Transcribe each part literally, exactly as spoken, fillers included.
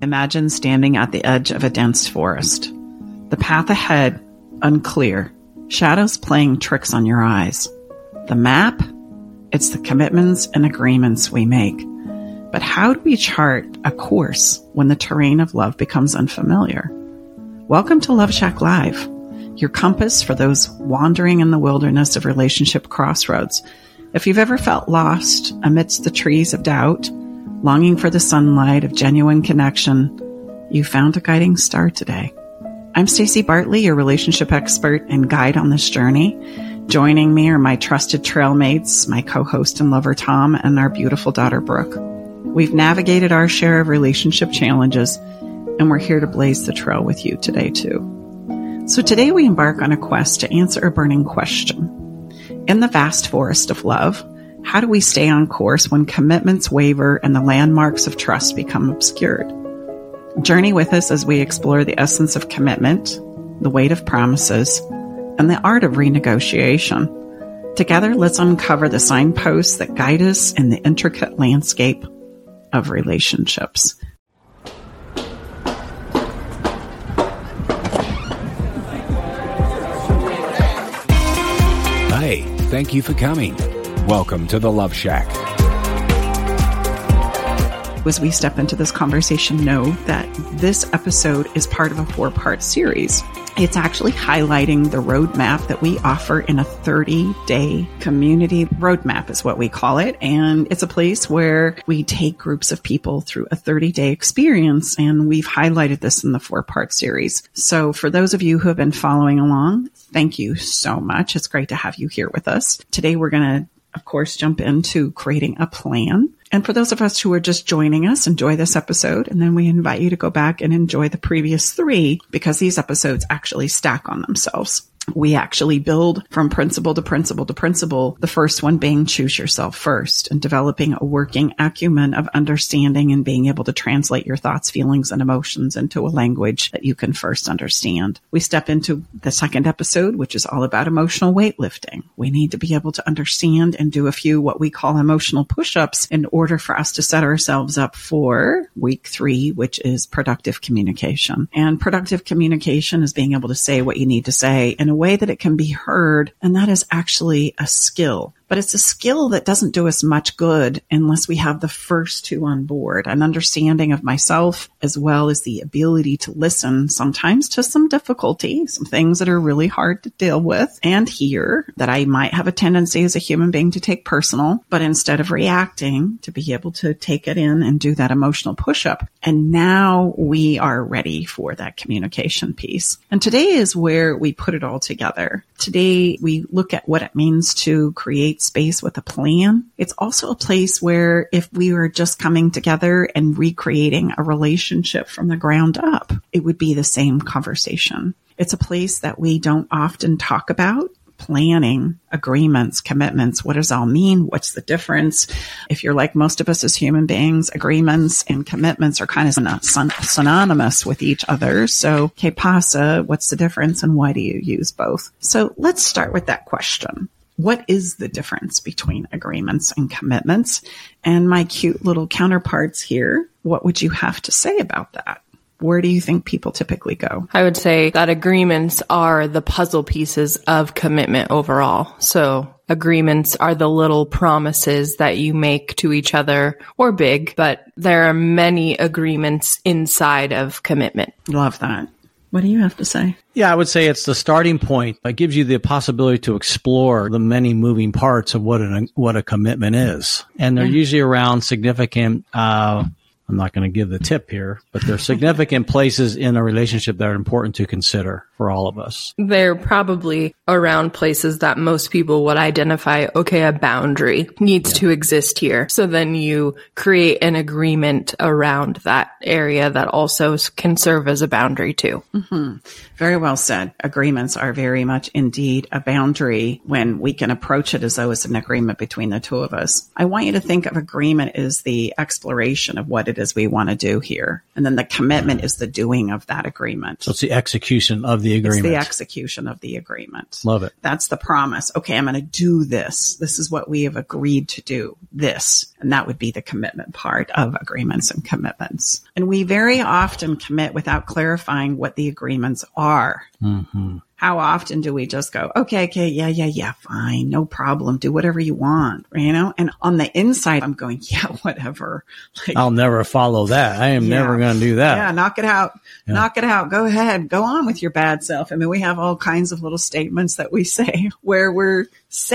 Imagine standing at the edge of a dense forest. The path ahead, unclear. Shadows playing tricks on your eyes. The map? It's the commitments and agreements we make. But how do we chart a course when the terrain of love becomes unfamiliar? Welcome to Love Shack Live, your compass for those wandering in the wilderness of relationship crossroads. If you've ever felt lost amidst the trees of doubt, longing for the sunlight of genuine connection, you found a guiding star today. I'm Stacey Bartley, your relationship expert and guide on this journey. Joining me are my trusted trail mates, my co-host and lover Tom, and our beautiful daughter Brooke. We've navigated our share of relationship challenges, and we're here to blaze the trail with you today too. So today we embark on a quest to answer a burning question. In the vast forest of love, how do we stay on course when commitments waver and the landmarks of trust become obscured? Journey with us as we explore the essence of commitment, the weight of promises, and the art of renegotiation. Together, let's uncover the signposts that guide us in the intricate landscape of relationships. Hey, thank you for coming. Welcome to the Love Shack. As we step into this conversation, know that this episode is part of a four-part series. It's actually highlighting the roadmap that we offer in a thirty-day community roadmap is what we call it. And it's a place where we take groups of people through a thirty-day experience. And we've highlighted this in the four-part series. So for those of you who have been following along, thank you so much. It's great to have you here with us. Today, we're going to, of course, jump into creating a plan. And for those of us who are just joining us, enjoy this episode. And then we invite you to go back and enjoy the previous three because these episodes actually stack on themselves. We actually build from principle to principle to principle, the first one being choose yourself first and developing a working acumen of understanding and being able to translate your thoughts, feelings, and emotions into a language that you can first understand. We step into the second episode, which is all about emotional weightlifting. We need to be able to understand and do a few what we call emotional push-ups in order for us to set ourselves up for week three, which is productive communication. And productive communication is being able to say what you need to say in a way that it can be heard, and that is actually a skill. But it's a skill that doesn't do us much good unless we have the first two on board, an understanding of myself, as well as the ability to listen sometimes to some difficulty, some things that are really hard to deal with and hear that I might have a tendency as a human being to take personal, but instead of reacting, to be able to take it in and do that emotional push-up. And now we are ready for that communication piece. And today is where we put it all together. Today, we look at what it means to create space with a plan. It's also a place where if we were just coming together and recreating a relationship from the ground up, it would be the same conversation. It's a place that we don't often talk about. Planning, agreements, commitments, what does all mean? What's the difference? If you're like most of us as human beings, agreements and commitments are kind of syn- synonymous with each other. So, que pasa? What's the difference and why do you use both? So let's start with that question. What is the difference between agreements and commitments? And my cute little counterparts here, what would you have to say about that? Where do you think people typically go? I would say that agreements are the puzzle pieces of commitment overall. So agreements are the little promises that you make to each other, or big, but there are many agreements inside of commitment. Love that. What do you have to say? Yeah, I would say it's the starting point. It gives you the possibility to explore the many moving parts of what a, what a commitment is. And they're yeah. usually around significant, uh, I'm not going to give the tip here, but there are significant places in a relationship that are important to consider for all of us. They're probably around places that most people would identify, okay, a boundary needs yeah. to exist here. So then you create an agreement around that area that also can serve as a boundary too. Mm-hmm. Very well said. Agreements are very much indeed a boundary when we can approach it as though it's an agreement between the two of us. I want you to think of agreement as the exploration of what it is we want to do here. And then the commitment is the doing of that agreement. So it's the execution of the the agreement. It's the execution of the agreement. Love it. That's the promise. Okay, I'm going to do this. This is what we have agreed to do. This. And that would be the commitment part of agreements and commitments. And we very often commit without clarifying what the agreements are. Mm-hmm. How often do we just go, okay, okay, yeah, yeah, yeah, fine, no problem, do whatever you want, you know? And on the inside, I'm going, yeah, whatever. Like, I'll never follow that. I am yeah, never going to do that. Yeah, knock it out. Yeah. Knock it out. Go ahead. Go on with your bad self. I mean, we have all kinds of little statements that we say where we're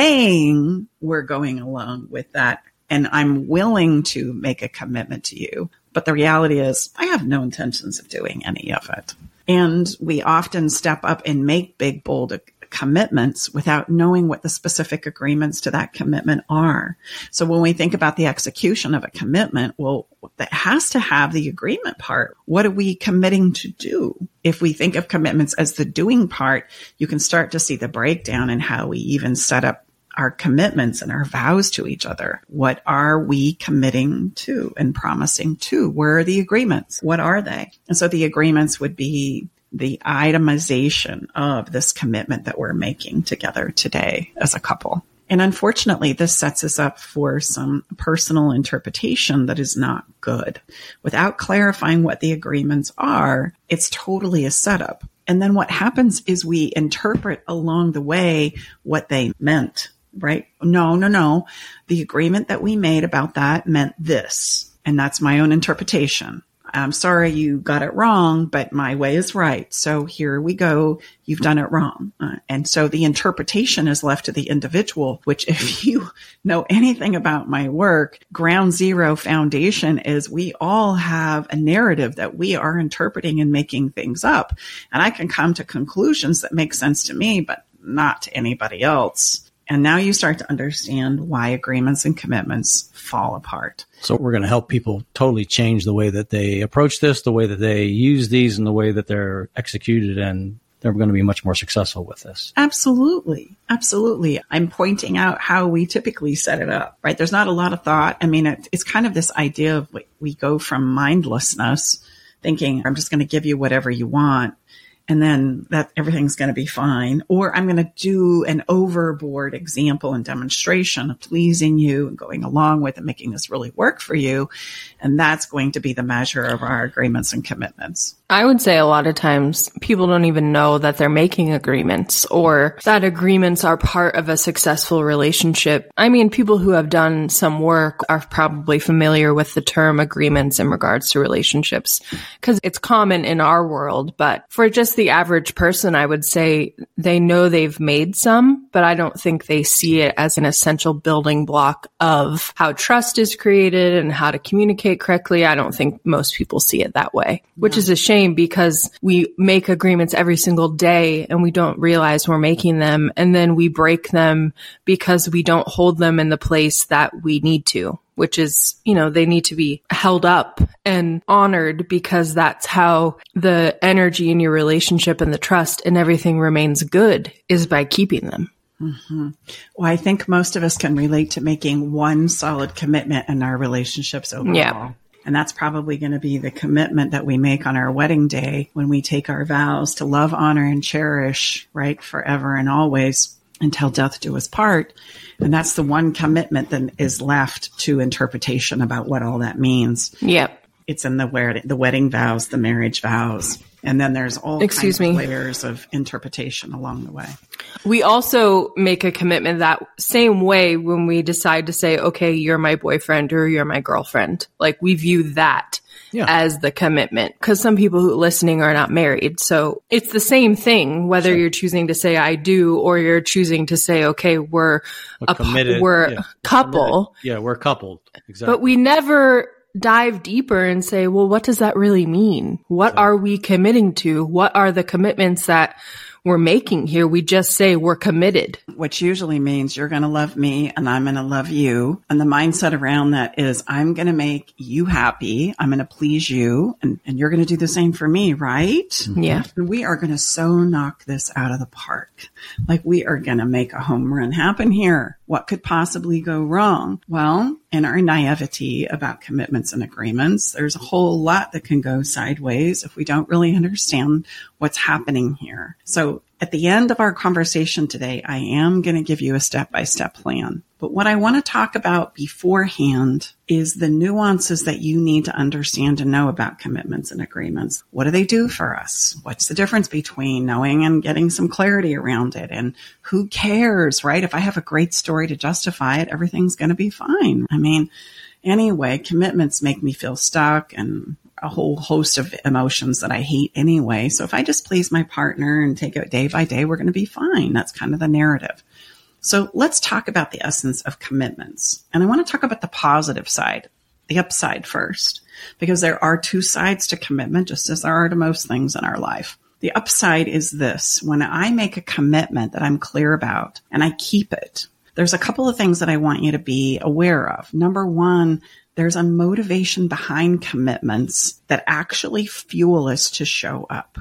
saying we're going along with that. And I'm willing to make a commitment to you. But the reality is I have no intentions of doing any of it. And we often step up and make big, bold commitments without knowing what the specific agreements to that commitment are. So when we think about the execution of a commitment, well, that has to have the agreement part. What are we committing to do? If we think of commitments as the doing part, you can start to see the breakdown in how we even set up our commitments and our vows to each other. What are we committing to and promising to? Where are the agreements? What are they? And so the agreements would be the itemization of this commitment that we're making together today as a couple. And unfortunately, this sets us up for some personal interpretation that is not good. Without clarifying what the agreements are, it's totally a setup. And then what happens is we interpret along the way what they meant. Right? No, no, no. The agreement that we made about that meant this. And that's my own interpretation. I'm sorry you got it wrong, but my way is right. So here we go. You've done it wrong. Uh, and so the interpretation is left to the individual, which if you know anything about my work, ground zero foundation is we all have a narrative that we are interpreting and making things up. And I can come to conclusions that make sense to me, but not to anybody else. And now you start to understand why agreements and commitments fall apart. So we're going to help people totally change the way that they approach this, the way that they use these, and the way that they're executed, and they're going to be much more successful with this. Absolutely. Absolutely. I'm pointing out how we typically set it up, right? There's not a lot of thought. I mean, it, it's kind of this idea of like, we go from mindlessness, thinking, I'm just going to give you whatever you want, and then that everything's going to be fine. Or I'm going to do an overboard example and demonstration of pleasing you and going along with and making this really work for you. And that's going to be the measure of our agreements and commitments. I would say a lot of times people don't even know that they're making agreements or that agreements are part of a successful relationship. I mean, people who have done some work are probably familiar with the term agreements in regards to relationships because it's common in our world. But for just the average person, I would say they know they've made some, but I don't think they see it as an essential building block of how trust is created and how to communicate correctly. I don't think most people see it that way, which is a shame because we make agreements every single day and we don't realize we're making them. And then we break them because we don't hold them in the place that we need to, which is, you know, they need to be held up and honored because that's how the energy in your relationship and the trust and everything remains good is by keeping them. Mm-hmm. Well, I think most of us can relate to making one solid commitment in our relationships overall. Yeah. And that's probably going to be the commitment that we make on our wedding day when we take our vows to love, honor, and cherish, right, forever and always until death do us part. And that's the one commitment that is left to interpretation about what all that means. Yep. It's in the wed- the wedding vows, the marriage vows. And then there's all Excuse kinds me. of layers of interpretation along the way. We also make a commitment that same way when we decide to say, okay, you're my boyfriend or you're my girlfriend. Like we view that yeah. as the commitment because some people who are listening are not married. So it's the same thing, whether sure. you're choosing to say I do or you're choosing to say, okay, we're, we're a committed. we're yeah. a couple. Committed. Yeah, we're coupled. Exactly. But we never dive deeper and say, well, what does that really mean? What are we committing to? What are the commitments that we're making here. We just say we're committed. Which usually means you're going to love me and I'm going to love you. And the mindset around that is I'm going to make you happy. I'm going to please you and, and you're going to do the same for me, right? Yeah. And we are going to so knock this out of the park. Like we are going to make a home run happen here. What could possibly go wrong? Well, in our naivety about commitments and agreements, there's a whole lot that can go sideways if we don't really understand what's happening here. So at the end of our conversation today, I am going to give you a step-by-step plan. But what I want to talk about beforehand is the nuances that you need to understand and know about commitments and agreements. What do they do for us? What's the difference between knowing and getting some clarity around it? And who cares, right? If I have a great story to justify it, everything's going to be fine. I mean, anyway, commitments make me feel stuck and a whole host of emotions that I hate anyway. So if I just please my partner and take it day by day, we're going to be fine. That's kind of the narrative. So let's talk about the essence of commitments. And I want to talk about the positive side, the upside first, because there are two sides to commitment, just as there are to most things in our life. The upside is this. When I make a commitment that I'm clear about and I keep it, there's a couple of things that I want you to be aware of. Number one, there's a motivation behind commitments that actually fuel us to show up.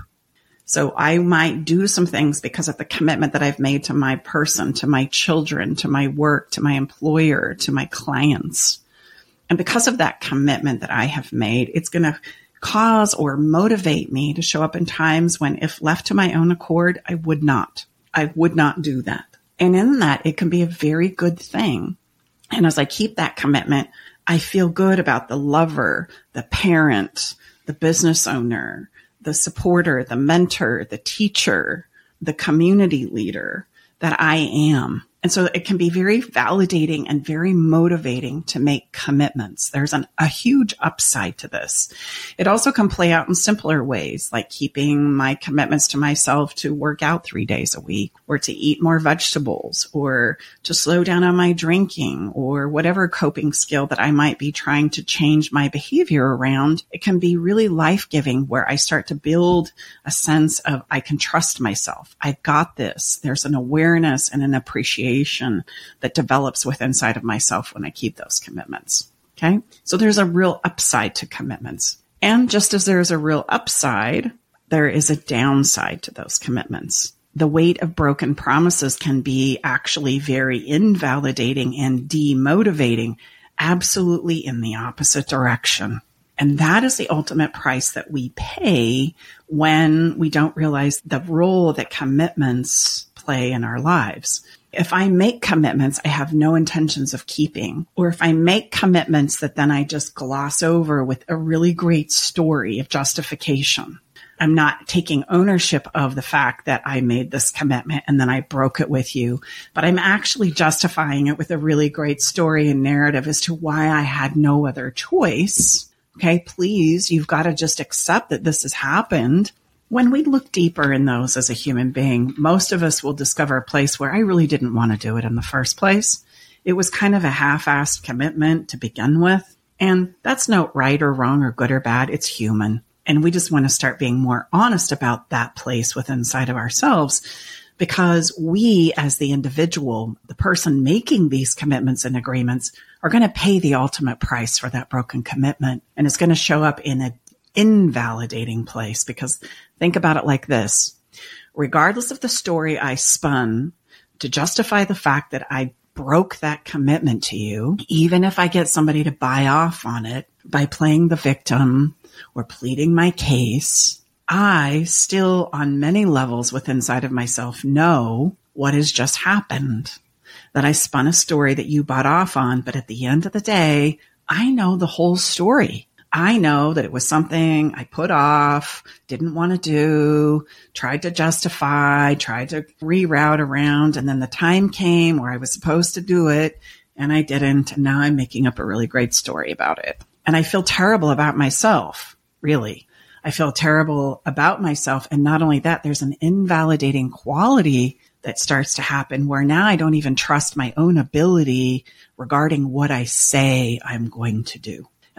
So I might do some things because of the commitment that I've made to my person, to my children, to my work, to my employer, to my clients. And because of that commitment that I have made, it's going to cause or motivate me to show up in times when, if left to my own accord, I would not. I would not do that. And in that, it can be a very good thing. And as I keep that commitment, I feel good about the lover, the parent, the business owner, the supporter, the mentor, the teacher, the community leader that I am. And so it can be very validating and very motivating to make commitments. There's an, a huge upside to this. It also can play out in simpler ways, like keeping my commitments to myself to work out three days a week, or to eat more vegetables, or to slow down on my drinking, or whatever coping skill that I might be trying to change my behavior around. It can be really life-giving where I start to build a sense of I can trust myself. I've got this. There's an awareness and an appreciation that develops within inside of myself when I keep those commitments. Okay. So there's a real upside to commitments. And just as there's a real upside, there is a downside to those commitments. The weight of broken promises can be actually very invalidating and demotivating, absolutely in the opposite direction. And that is the ultimate price that we pay when we don't realize the role that commitments play in our lives. If I make commitments I have no intentions of keeping, or if I make commitments that then I just gloss over with a really great story of justification, I'm not taking ownership of the fact that I made this commitment and then I broke it with you, but I'm actually justifying it with a really great story and narrative as to why I had no other choice. Okay, please, you've got to just accept that this has happened. When we look deeper in those as a human being, most of us will discover a place where I really didn't want to do it in the first place. It was kind of a half-assed commitment to begin with. And that's no right or wrong or good or bad. It's human. And we just want to start being more honest about that place within inside of ourselves, because we as the individual, the person making these commitments and agreements, are going to pay the ultimate price for that broken commitment. And it's going to show up in an invalidating place, because think about it like this. Regardless of the story I spun to justify the fact that I broke that commitment to you, even if I get somebody to buy off on it by playing the victim or pleading my case, I still, on many levels within inside of myself, know what has just happened. That I spun a story that you bought off on, but at the end of the day, I know the whole story. I know that it was something I put off, didn't want to do, tried to justify, tried to reroute around, and then the time came where I was supposed to do it, and I didn't, and now I'm making up a really great story about it. And I feel terrible about myself, really. I feel terrible about myself, and not only that, there's an invalidating quality that starts to happen where now I don't even trust my own ability regarding what I say I'm going to do.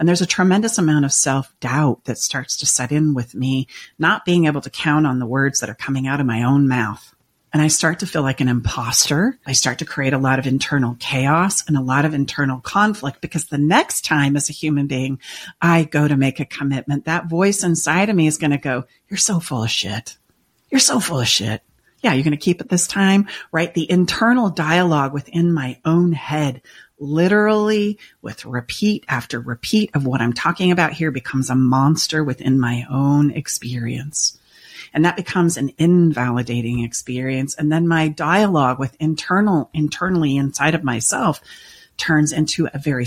And there's a tremendous amount of self-doubt that starts to set in with me, not being able to count on the words that are coming out of my own mouth. And I start to feel like an imposter. I start to create a lot of internal chaos and a lot of internal conflict, because the next time as a human being, I go to make a commitment, that voice inside of me is going to go, you're so full of shit. You're so full of shit. Yeah, you're going to keep it this time, right? The internal dialogue within my own head, literally with repeat after repeat of what I'm talking about here, becomes a monster within my own experience. And that becomes an invalidating experience. And then my dialogue with internal, internally inside of myself turns into a very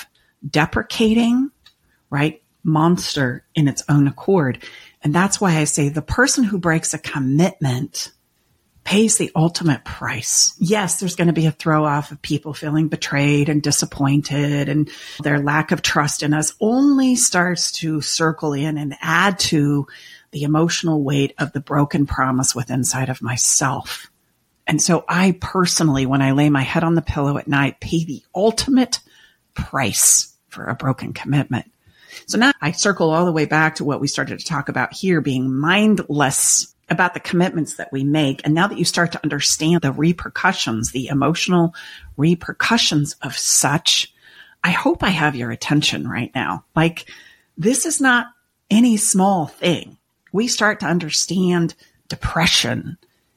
self-deprecating, right, monster in its own accord. And that's why I say the person who breaks a commitment pays the ultimate price. Yes, there's going to be a throw off of people feeling betrayed and disappointed, and their lack of trust in us only starts to circle in and add to the emotional weight of the broken promise within inside of myself. And so I personally, when I lay my head on the pillow at night, pay the ultimate price for a broken commitment. So now I circle all the way back to what we started to talk about here, being mindless about the commitments that we make. And now that you start to understand the repercussions, the emotional repercussions of such, I hope I have your attention right now. Like, this is not any small thing. We start to understand depression,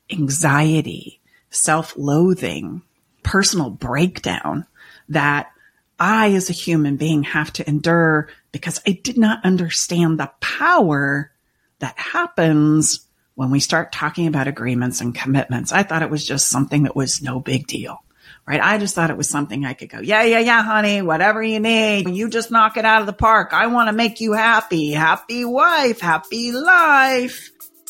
anxiety, self-loathing, personal breakdown that I, as a human being, have to endure because I did not understand the power that happens when we start talking about agreements and commitments. I thought it was just something that was no big deal, right? I just thought it was something I could go, yeah, yeah, yeah, honey, whatever you need. You just knock it out of the park. I want to make you happy. Happy wife, happy life.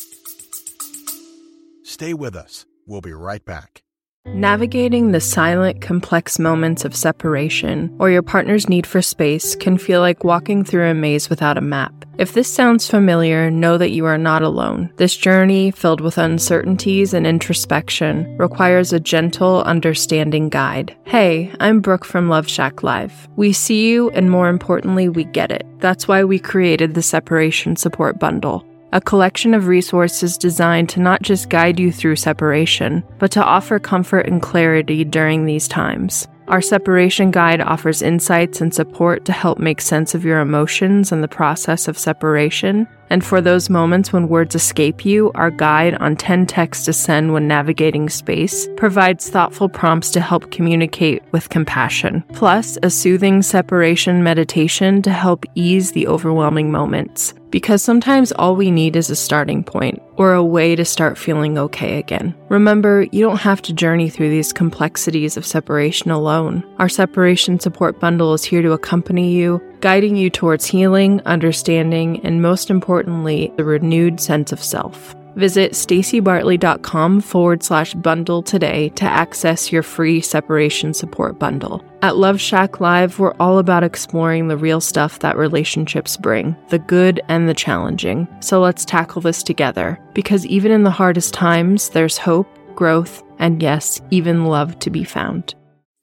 Stay with us. We'll be right back. Navigating the silent, complex moments of separation or your partner's need for space can feel like walking through a maze without a map. If this sounds familiar, know that you are not alone. This journey, filled with uncertainties and introspection, requires a gentle, understanding guide. Hey, I'm Brooke from Love Shack Live. We see you, and more importantly, we get it. That's why we created the Separation Support Bundle, a collection of resources designed to not just guide you through separation, but to offer comfort and clarity during these times. Our separation guide offers insights and support to help make sense of your emotions and the process of separation. And for those moments when words escape you, our guide on ten texts to send when navigating space provides thoughtful prompts to help communicate with compassion, plus a soothing separation meditation to help ease the overwhelming moments. Because sometimes all we need is a starting point, or a way to start feeling okay again. Remember, you don't have to journey through these complexities of separation alone. Our Separation Support Bundle is here to accompany you, guiding you towards healing, understanding, and most importantly, the renewed sense of self. Visit stacybartley.com forward slash bundle today to access your free separation support bundle. At Love Shack Live, we're all about exploring the real stuff that relationships bring, the good and the challenging. So let's tackle this together, because even in the hardest times, there's hope, growth, and yes, even love to be found.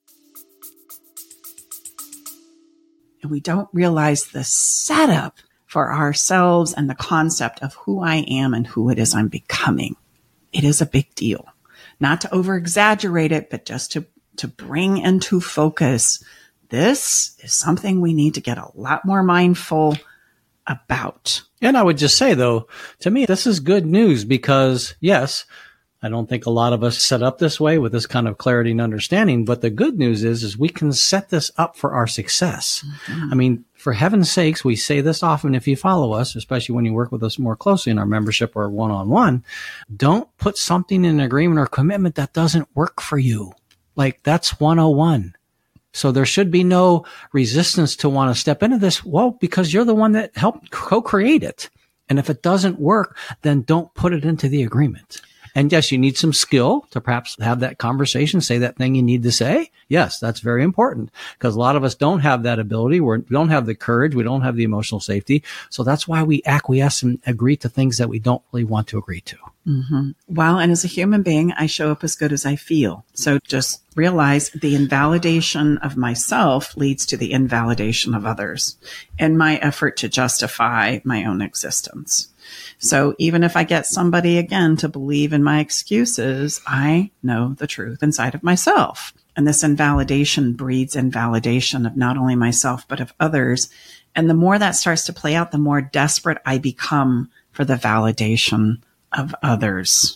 And we don't realize the setup for ourselves and the concept of who I am and who it is I'm becoming. It is a big deal. Not to over exaggerate it, but just to, to bring into focus, this is something we need to get a lot more mindful about. And I would just say, though, to me, this is good news because, yes, I don't think a lot of us set up this way with this kind of clarity and understanding. But the good news is, is we can set this up for our success. Mm-hmm. I mean, for heaven's sakes, we say this often if you follow us, especially when you work with us more closely in our membership or one-on-one, don't put something in an agreement or commitment that doesn't work for you. Like, that's one oh one. So there should be no resistance to want to step into this. Well, because you're the one that helped co-create it. And if it doesn't work, then don't put it into the agreement. And yes, you need some skill to perhaps have that conversation, say that thing you need to say. Yes, that's very important because a lot of us don't have that ability. We're, we don't have the courage. We don't have the emotional safety. So that's why we acquiesce and agree to things that we don't really want to agree to. Mm-hmm. Well, and as a human being, I show up as good as I feel. So just realize the invalidation of myself leads to the invalidation of others and my effort to justify my own existence. So even if I get somebody again to believe in my excuses, I know the truth inside of myself. And this invalidation breeds invalidation of not only myself, but of others. And the more that starts to play out, the more desperate I become for the validation of others.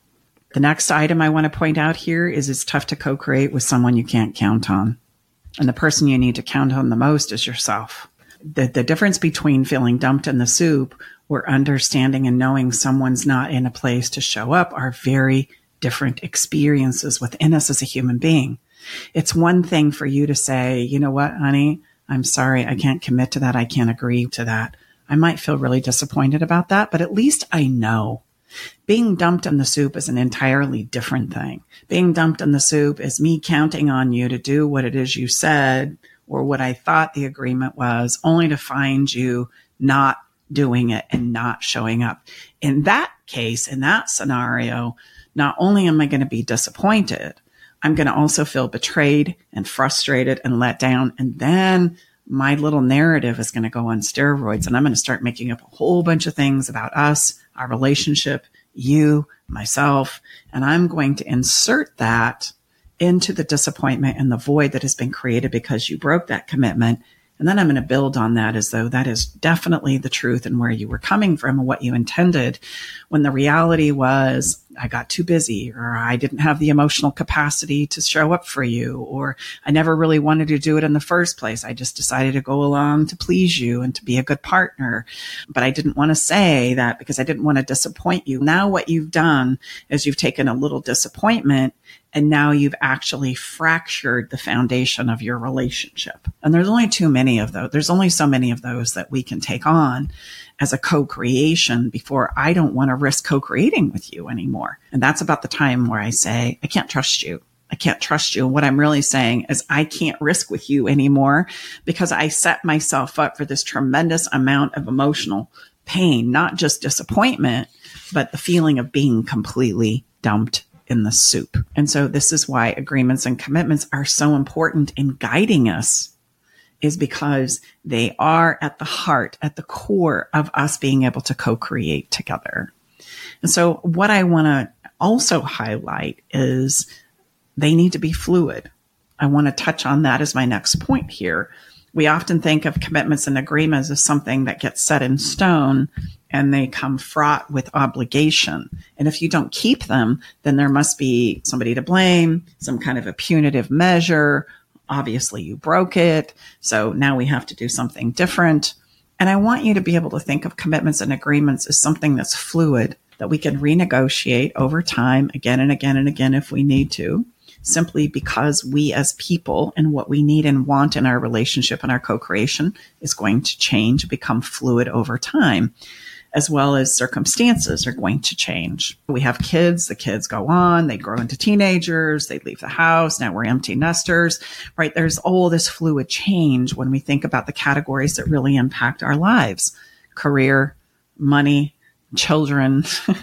The next item I want to point out here is it's tough to co-create with someone you can't count on. And the person you need to count on the most is yourself. The, the difference between feeling dumped in the soup or understanding and knowing someone's not in a place to show up are very different experiences within us as a human being. It's one thing for you to say, you know what, honey, I'm sorry, I can't commit to that. I can't agree to that. I might feel really disappointed about that, but at least I know. Being dumped in the soup is an entirely different thing. Being dumped in the soup is me counting on you to do what it is you said or what I thought the agreement was, only to find you not doing it and not showing up. In that case, in that scenario, not only am I going to be disappointed, I'm going to also feel betrayed and frustrated and let down. And then my little narrative is going to go on steroids, and I'm going to start making up a whole bunch of things about us, our relationship, you, myself, and I'm going to insert that into the disappointment and the void that has been created because you broke that commitment. And then I'm going to build on that as though that is definitely the truth and where you were coming from and what you intended, when the reality was I got too busy, or I didn't have the emotional capacity to show up for you, or I never really wanted to do it in the first place. I just decided to go along to please you and to be a good partner. But I didn't want to say that because I didn't want to disappoint you. Now what you've done is you've taken a little disappointment and now you've actually fractured the foundation of your relationship. And there's only too many of those. There's only so many of those that we can take on as a co-creation before I don't want to risk co-creating with you anymore. And that's about the time where I say, I can't trust you. I can't trust you. And what I'm really saying is I can't risk with you anymore because I set myself up for this tremendous amount of emotional pain, not just disappointment, but the feeling of being completely dumped in the soup. And so this is why agreements and commitments are so important in guiding us, is because they are at the heart, at the core of us being able to co-create together. And so what I want to also highlight is they need to be fluid. I want to touch on that as my next point here. We often think of commitments and agreements as something that gets set in stone and they come fraught with obligation. And if you don't keep them, then there must be somebody to blame, some kind of a punitive measure. Obviously, you broke it, so now we have to do something different. And I want you to be able to think of commitments and agreements as something that's fluid, that we can renegotiate over time again and again and again if we need to, simply because we as people and what we need and want in our relationship and our co-creation is going to change, become fluid over time, as well as circumstances are going to change. We have kids, the kids go on, they grow into teenagers, they leave the house, now we're empty nesters, right? There's all this fluid change when we think about the categories that really impact our lives: career, money, children.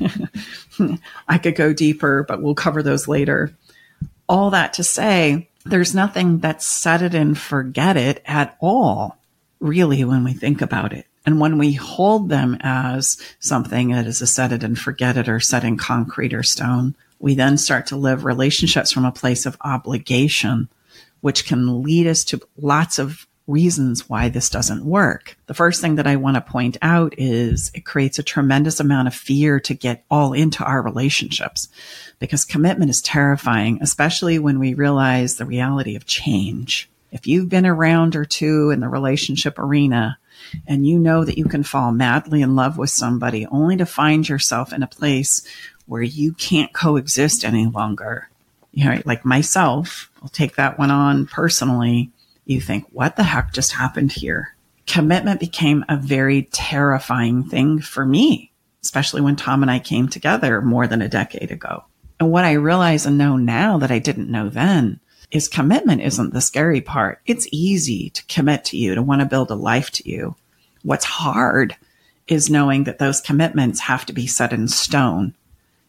I could go deeper, but we'll cover those later. All that to say, there's nothing that's set it and forget it at all, really, when we think about it. And when we hold them as something that is a set it and forget it or set in concrete or stone, we then start to live relationships from a place of obligation, which can lead us to lots of reasons why this doesn't work. The first thing that I want to point out is it creates a tremendous amount of fear to get all into our relationships, because commitment is terrifying, especially when we realize the reality of change. If you've been a round or two in the relationship arena, and you know that you can fall madly in love with somebody only to find yourself in a place where you can't coexist any longer. You know, like myself, I'll take that one on personally. You think, what the heck just happened here? Commitment became a very terrifying thing for me, especially when Tom and I came together more than a decade ago. And what I realize and know now that I didn't know then is commitment isn't the scary part. It's easy to commit to you, to want to build a life to you. What's hard is knowing that those commitments have to be set in stone.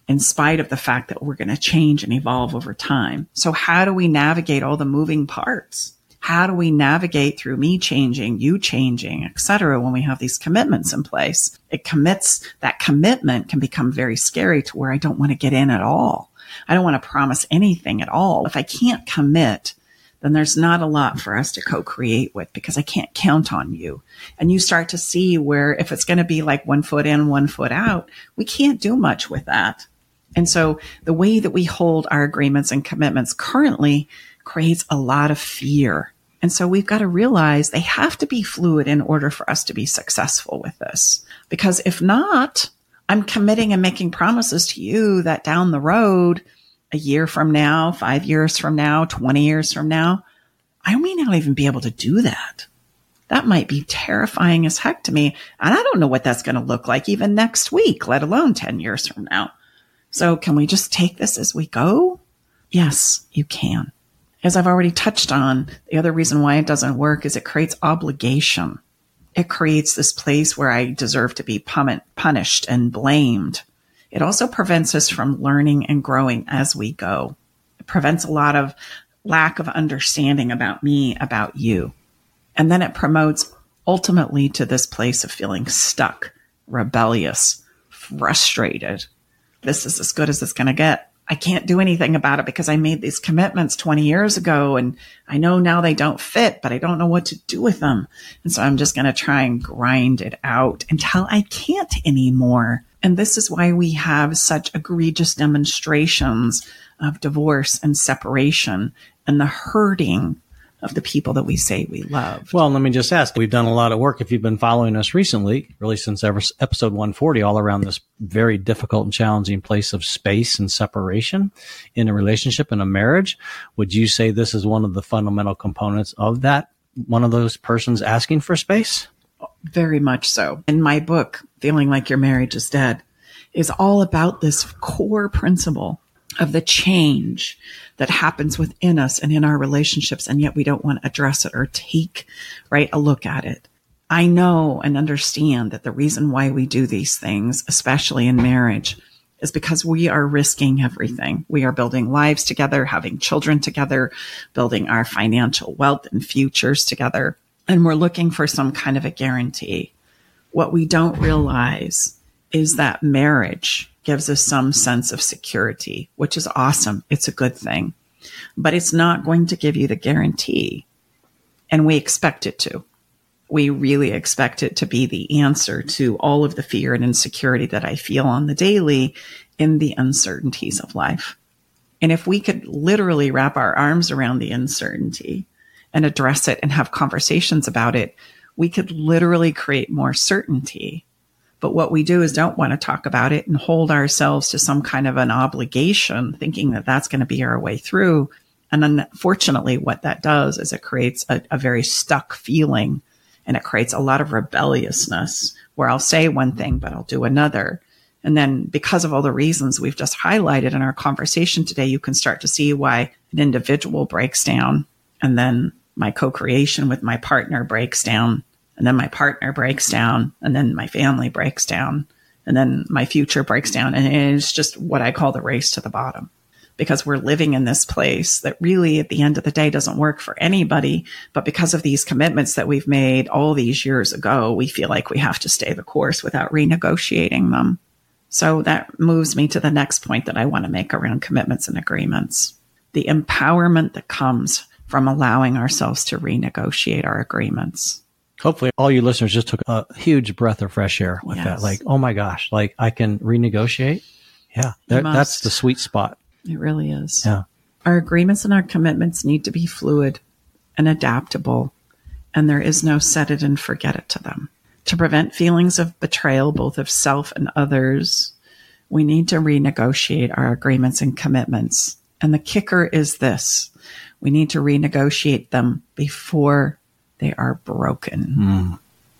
in spite of the fact that we're going to change and evolve over time. So how do we navigate all the moving parts? How do we navigate through me changing, you changing, et cetera, when we have these commitments in place? It commits, that commitment can become very scary to where I don't want to get in at all. I don't want to promise anything at all. If I can't commit, then there's not a lot for us to co-create with because I can't count on you. And you start to see where if it's going to be like one foot in, one foot out, we can't do much with that. And so the way that we hold our agreements and commitments currently creates a lot of fear. And so we've got to realize they have to be fluid in order for us to be successful with this. Because if not, I'm committing and making promises to you that down the road, a year from now, five years from now, twenty years from now, I may not even be able to do that. That might be terrifying as heck to me. And I don't know what that's going to look like even next week, let alone ten years from now. So can we just take this as we go? Yes, you can. As I've already touched on, the other reason why it doesn't work is it creates obligation. It creates this place where I deserve to be punished and blamed. It also prevents us from learning and growing as we go. It prevents a lot of lack of understanding about me, about you. And then it promotes ultimately to this place of feeling stuck, rebellious, frustrated. This is as good as it's going to get. I can't do anything about it because I made these commitments twenty years ago and I know now they don't fit, but I don't know what to do with them. And so I'm just going to try and grind it out until I can't anymore. And this is why we have such egregious demonstrations of divorce and separation and the hurting of the people that we say we love. Well, let me just ask, we've done a lot of work. If you've been following us recently, really since ever, episode one forty, all around this very difficult and challenging place of space and separation in a relationship, in a marriage, would you say this is one of the fundamental components of that? One of those persons asking for space? Very much so. In my book, Feeling Like Your Marriage is Dead, is all about this core principle of the change that happens within us and in our relationships, and yet we don't want to address it or take, right, a look at it. I know and understand that the reason why we do these things, especially in marriage, is because we are risking everything. We are building lives together, having children together, building our financial wealth and futures together, and we're looking for some kind of a guarantee. What we don't realize is that marriage gives us some sense of security, which is awesome. It's a good thing, but it's not going to give you the guarantee. And we expect it to. We really expect it to be the answer to all of the fear and insecurity that I feel on the daily in the uncertainties of life. And if we could literally wrap our arms around the uncertainty and address it and have conversations about it, we could literally create more certainty. But what we do is don't want to talk about it and hold ourselves to some kind of an obligation, thinking that that's going to be our way through. And unfortunately, what that does is it creates a, a very stuck feeling, and it creates a lot of rebelliousness where I'll say one thing, but I'll do another. And then because of all the reasons we've just highlighted in our conversation today, you can start to see why an individual breaks down, and then my co-creation with my partner breaks down. And then my partner breaks down, and then my family breaks down, and then my future breaks down. And it's just what I call the race to the bottom, because we're living in this place that really at the end of the day doesn't work for anybody. But because of these commitments that we've made all these years ago, we feel like we have to stay the course without renegotiating them. So that moves me to the next point that I want to make around commitments and agreements. The empowerment that comes from allowing ourselves to renegotiate our agreements. Hopefully all you listeners just took a huge breath of fresh air with yes. that. Like, oh my gosh, like I can renegotiate. Yeah, that, that's the sweet spot. It really is. Yeah. Our agreements and our commitments need to be fluid and adaptable, and there is no set it and forget it to them. To prevent feelings of betrayal, both of self and others, we need to renegotiate our agreements and commitments. And the kicker is this: we need to renegotiate them before they are broken. Mm.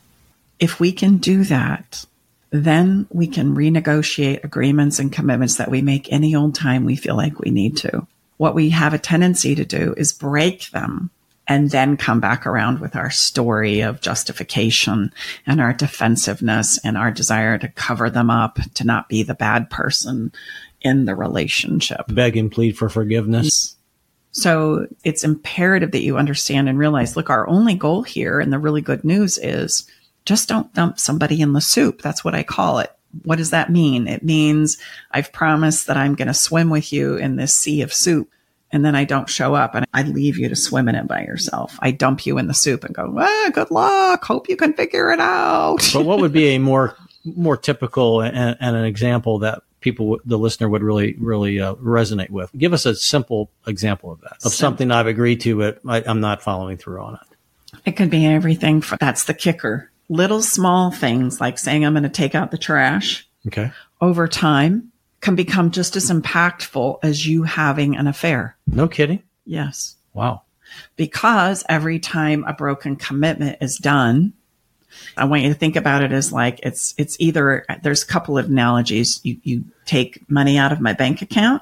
If we can do that, then we can renegotiate agreements and commitments that we make any old time we feel like we need to. What we have a tendency to do is break them and then come back around with our story of justification and our defensiveness and our desire to cover them up, to not be the bad person in the relationship. Beg and plead for forgiveness. So it's imperative that you understand and realize, look, our only goal here, and the really good news is, just don't dump somebody in the soup. That's what I call it. What does that mean? It means I've promised that I'm going to swim with you in this sea of soup, and then I don't show up and I leave you to swim in it by yourself. I dump you in the soup and go, ah, good luck. Hope you can figure it out. But what would be a more more typical and, and an example that people, the listener would really, really uh, resonate with? Give us a simple example of that, of simple. Something I've agreed to, but I, I'm not following through on it. It could be everything. For, that's the kicker. Little small things like saying I'm going to take out the trash. Okay. Over time can become just as impactful as you having an affair. No kidding. Yes. Wow. Because every time a broken commitment is done, I want you to think about it as like it's it's either, there's a couple of analogies. You, you take money out of my bank account,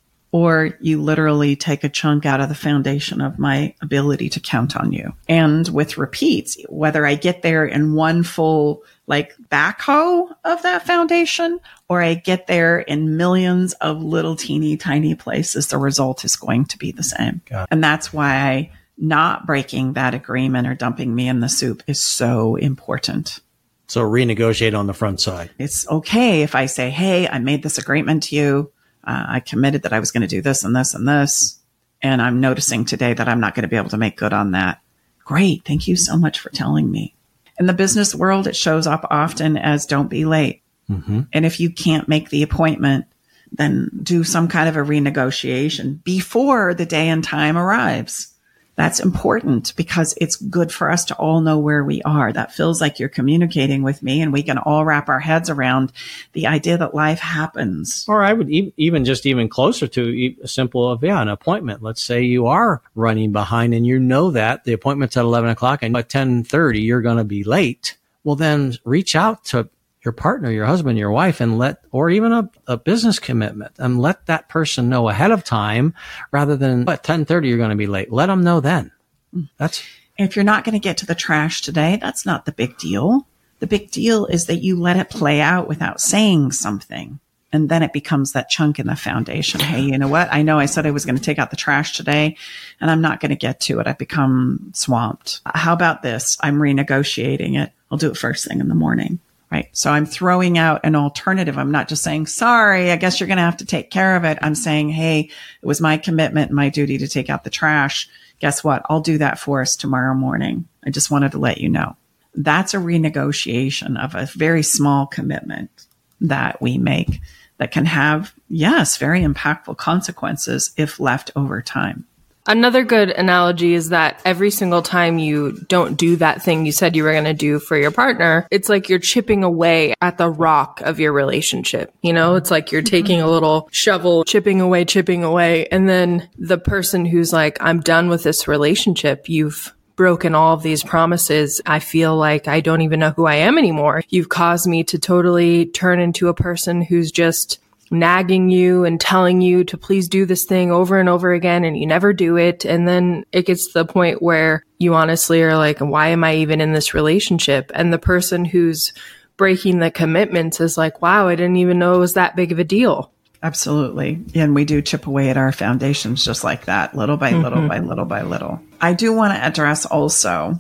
or you literally take a chunk out of the foundation of my ability to count on you. And with repeats, whether I get there in one full like backhoe of that foundation, or I get there in millions of little teeny tiny places, the result is going to be the same. And that's why not breaking that agreement or dumping me in the soup is so important. So renegotiate on the front side. It's okay if I say, hey, I made this agreement to you. Uh, I committed that I was going to do this and this and this. And I'm noticing today that I'm not going to be able to make good on that. Great. Thank you so much for telling me. In the business world, it shows up often as don't be late. Mm-hmm. And if you can't make the appointment, then do some kind of a renegotiation before the day and time arrives. That's important because it's good for us to all know where we are. That feels like you're communicating with me, and we can all wrap our heads around the idea that life happens. Or I would e- even just even closer to a simple of, yeah, an appointment. Let's say you are running behind and you know that the appointment's at eleven o'clock and at ten thirty you're going to be late. Well, then reach out to your partner, your husband, your wife, and let, or even a, a business commitment, and let that person know ahead of time rather than at ten thirty you're going to be late. Let them know then. That's if you're not going to get to the trash today, that's not the big deal. The big deal is that you let it play out without saying something. And then it becomes that chunk in the foundation. Hey, you know what? I know I said I was going to take out the trash today, and I'm not going to get to it. I've become swamped. How about this? I'm renegotiating it. I'll do it first thing in the morning. Right. So I'm throwing out an alternative. I'm not just saying, sorry, I guess you're going to have to take care of it. I'm saying, hey, it was my commitment and my duty to take out the trash. Guess what? I'll do that for us tomorrow morning. I just wanted to let you know. That's a renegotiation of a very small commitment that we make that can have, yes, very impactful consequences if left over time. Another good analogy is that every single time you don't do that thing you said you were going to do for your partner, it's like you're chipping away at the rock of your relationship. You know, it's like you're taking a little shovel, chipping away, chipping away. And then the person who's like, I'm done with this relationship, you've broken all of these promises. I feel like I don't even know who I am anymore. You've caused me to totally turn into a person who's just nagging you and telling you to please do this thing over and over again, and you never do it. And then it gets to the point where you honestly are like, why am I even in this relationship? And the person who's breaking the commitments is like, wow, I didn't even know it was that big of a deal. Absolutely. And we do chip away at our foundations just like that, little by mm-hmm. little by little by little. I do want to address also,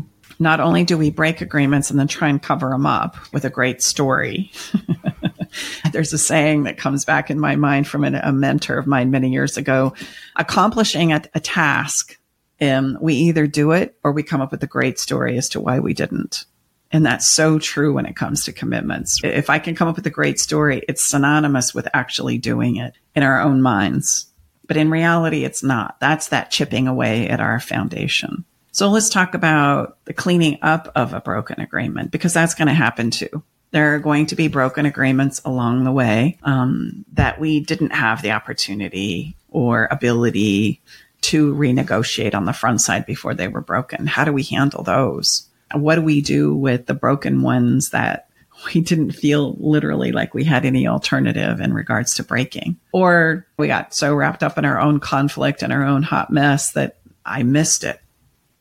not only do we break agreements and then try and cover them up with a great story. There's a saying that comes back in my mind from a, a mentor of mine many years ago. Accomplishing a, a task, um, we either do it or we come up with a great story as to why we didn't. And that's so true when it comes to commitments. If I can come up with a great story, it's synonymous with actually doing it in our own minds. But in reality, it's not. That's that chipping away at our foundation. So let's talk about the cleaning up of a broken agreement, because that's going to happen too. There are going to be broken agreements along the way um, that we didn't have the opportunity or ability to renegotiate on the front side before they were broken. How do we handle those? What do we do with the broken ones that we didn't feel literally like we had any alternative in regards to breaking? Or we got so wrapped up in our own conflict and our own hot mess that I missed it.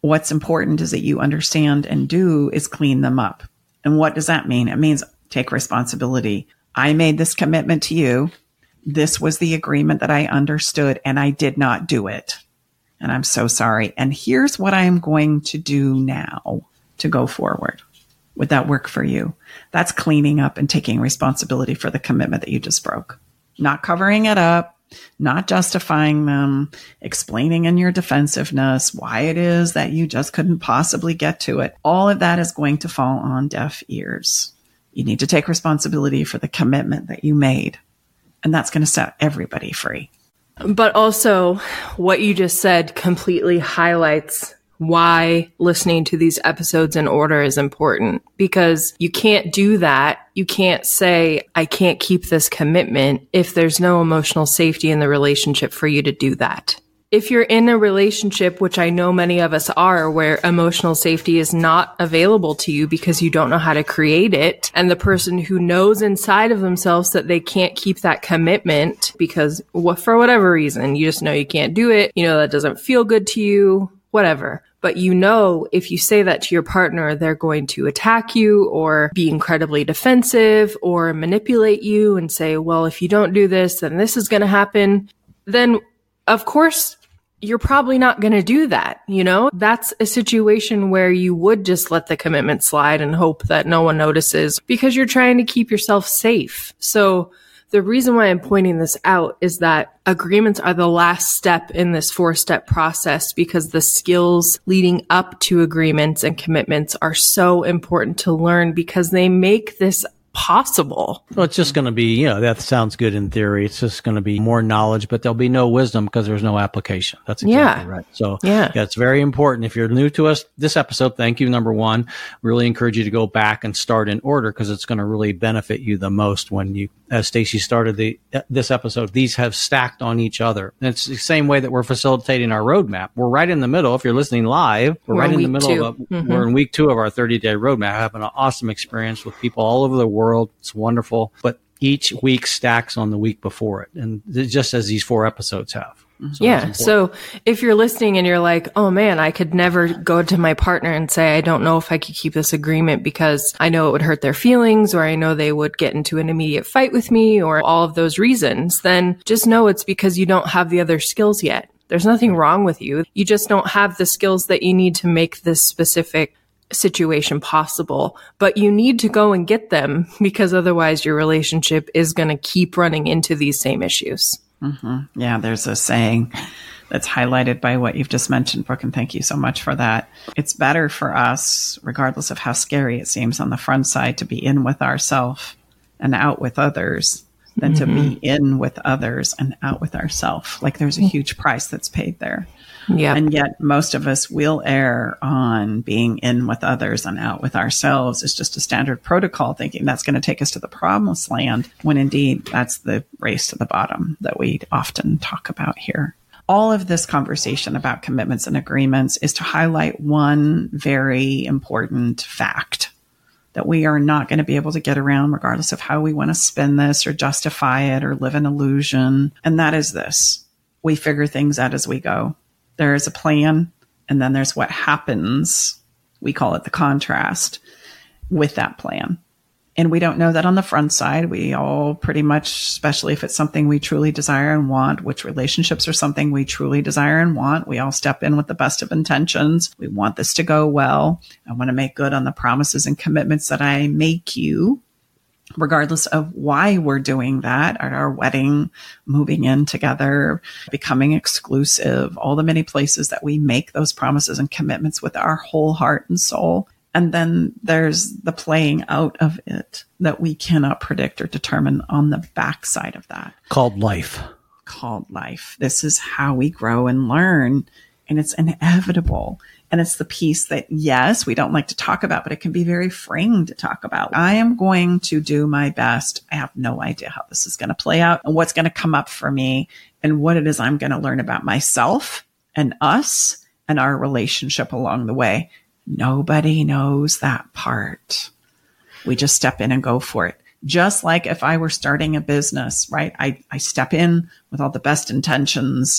What's important is that you understand and do is clean them up. And what does that mean? It means take responsibility. I made this commitment to you. This was the agreement that I understood, and I did not do it. And I'm so sorry. And here's what I'm going to do now to go forward. Would that work for you? That's cleaning up and taking responsibility for the commitment that you just broke. Not covering it up, not justifying them, explaining in your defensiveness why it is that you just couldn't possibly get to it. All of that is going to fall on deaf ears. You need to take responsibility for the commitment that you made. And that's going to set everybody free. But also, what you just said completely highlights why listening to these episodes in order is important, because you can't do that. You can't say, I can't keep this commitment if there's no emotional safety in the relationship for you to do that. If you're in a relationship, which I know many of us are, where emotional safety is not available to you because you don't know how to create it, and the person who knows inside of themselves that they can't keep that commitment because for whatever reason, you just know you can't do it, you know that doesn't feel good to you, whatever. But you know, if you say that to your partner, they're going to attack you or be incredibly defensive or manipulate you and say, well, if you don't do this, then this is going to happen. Then, of course, you're probably not going to do that. You know, that's a situation where you would just let the commitment slide and hope that no one notices because you're trying to keep yourself safe. So the reason why I'm pointing this out is that agreements are the last step in this four-step process because the skills leading up to agreements and commitments are so important to learn because they make this possible. Well, it's just going to be, you know, that sounds good in theory. It's just going to be more knowledge, but there'll be no wisdom because there's no application. That's exactly yeah. right. So yeah. yeah, it's very important. If you're new to us, this episode, thank you. Number one, really encourage you to go back and start in order because it's going to really benefit you the most when you, as Stacey started the this episode, these have stacked on each other. And it's the same way that we're facilitating our roadmap. We're right in the middle. If you're listening live, we're, we're right in the middle two. of a, mm-hmm. we're in week two of our thirty-day roadmap, having an awesome experience with people all over the world. It's wonderful, but each week stacks on the week before it, and just as these four episodes have. So yeah. So if you're listening and you're like, oh man, I could never go to my partner and say, I don't know if I could keep this agreement because I know it would hurt their feelings, or I know they would get into an immediate fight with me, or all of those reasons, then just know it's because you don't have the other skills yet. There's nothing wrong with you. You just don't have the skills that you need to make this specific situation possible, but you need to go and get them because otherwise your relationship is going to keep running into these same issues. Mm-hmm. Yeah, there's a saying that's highlighted by what you've just mentioned, Brooke, and thank you so much for that. It's better for us, regardless of how scary it seems on the front side, to be in with ourselves and out with others than mm-hmm. to be in with others and out with ourselves. Like there's a huge price that's paid there. Yeah. And yet most of us will err on being in with others and out with ourselves. It's just a standard protocol, thinking that's going to take us to the promised land, when indeed that's the race to the bottom that we often talk about here. All of this conversation about commitments and agreements is to highlight one very important fact that we are not going to be able to get around regardless of how we want to spin this or justify it or live an illusion. And that is this: we figure things out as we go. There is a plan, and then there's what happens. We call it the contrast with that plan. And we don't know that on the front side. We all pretty much, especially if it's something we truly desire and want, which relationships are something we truly desire and want, we all step in with the best of intentions. We want this to go well. I want to make good on the promises and commitments that I make you, regardless of why we're doing that, at our wedding, moving in together, becoming exclusive, all the many places that we make those promises and commitments with our whole heart and soul. And then there's the playing out of it that we cannot predict or determine on the backside of that. Called life. Called life. This is how we grow and learn. And it's inevitable. And it's the piece that, yes, we don't like to talk about, but it can be very freeing to talk about. I am going to do my best. I have no idea how this is going to play out and what's going to come up for me and what it is I'm going to learn about myself and us and our relationship along the way. Nobody knows that part. We just step in and go for it. Just like if I were starting a business, right? I, I step in with all the best intentions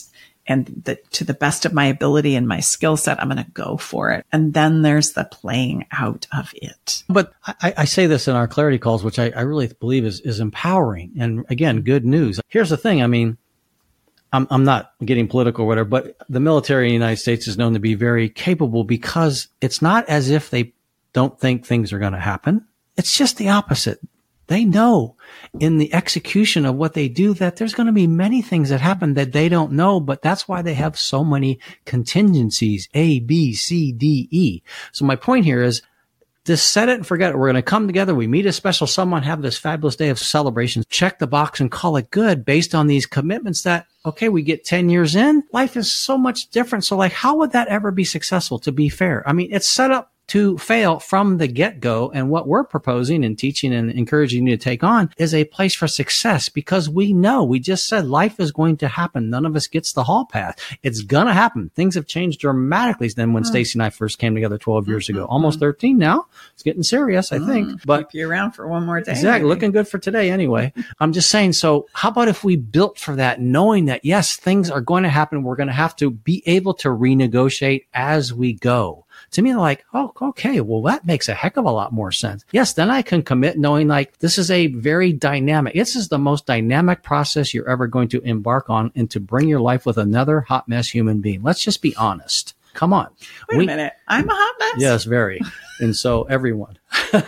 and the, to the best of my ability and my skill set, I'm going to go for it. And then there's the playing out of it. But I, I say this in our clarity calls, which I, I really believe is, is empowering. And again, good news. Here's the thing. I mean, I'm, I'm not getting political or whatever, but the military in the United States is known to be very capable because it's not as if they don't think things are going to happen. It's just the opposite. They know in the execution of what they do that there's going to be many things that happen that they don't know, but that's why they have so many contingencies, A, B, C, D, E. So my point here is just set it and forget it. We're going to come together. We meet a special someone, have this fabulous day of celebration, check the box and call it good based on these commitments that, okay, we get ten years in. Life is so much different. So like, how would that ever be successful, to be fair? I mean, it's set up to fail from the get-go. And what we're proposing and teaching and encouraging you to take on is a place for success, because we know, we just said life is going to happen. None of us gets the hall pass. It's going to happen. Things have changed dramatically than when mm. Stacy and I first came together twelve years mm-hmm. ago, almost thirteen now. It's getting serious, I mm. think. But keep you around for one more day. Exactly. Maybe. Looking good for today anyway. I'm just saying, so how about if we built for that, knowing that, yes, things are going to happen. We're going to have to be able to renegotiate as we go. To me, like, oh, okay, well, that makes a heck of a lot more sense. Yes, then I can commit knowing like this is a very dynamic, this is the most dynamic process you're ever going to embark on, and to bring your life with another hot mess human being. Let's just be honest. Come on. Wait we, a minute. I'm a hot mess? Yes, very. And so everyone.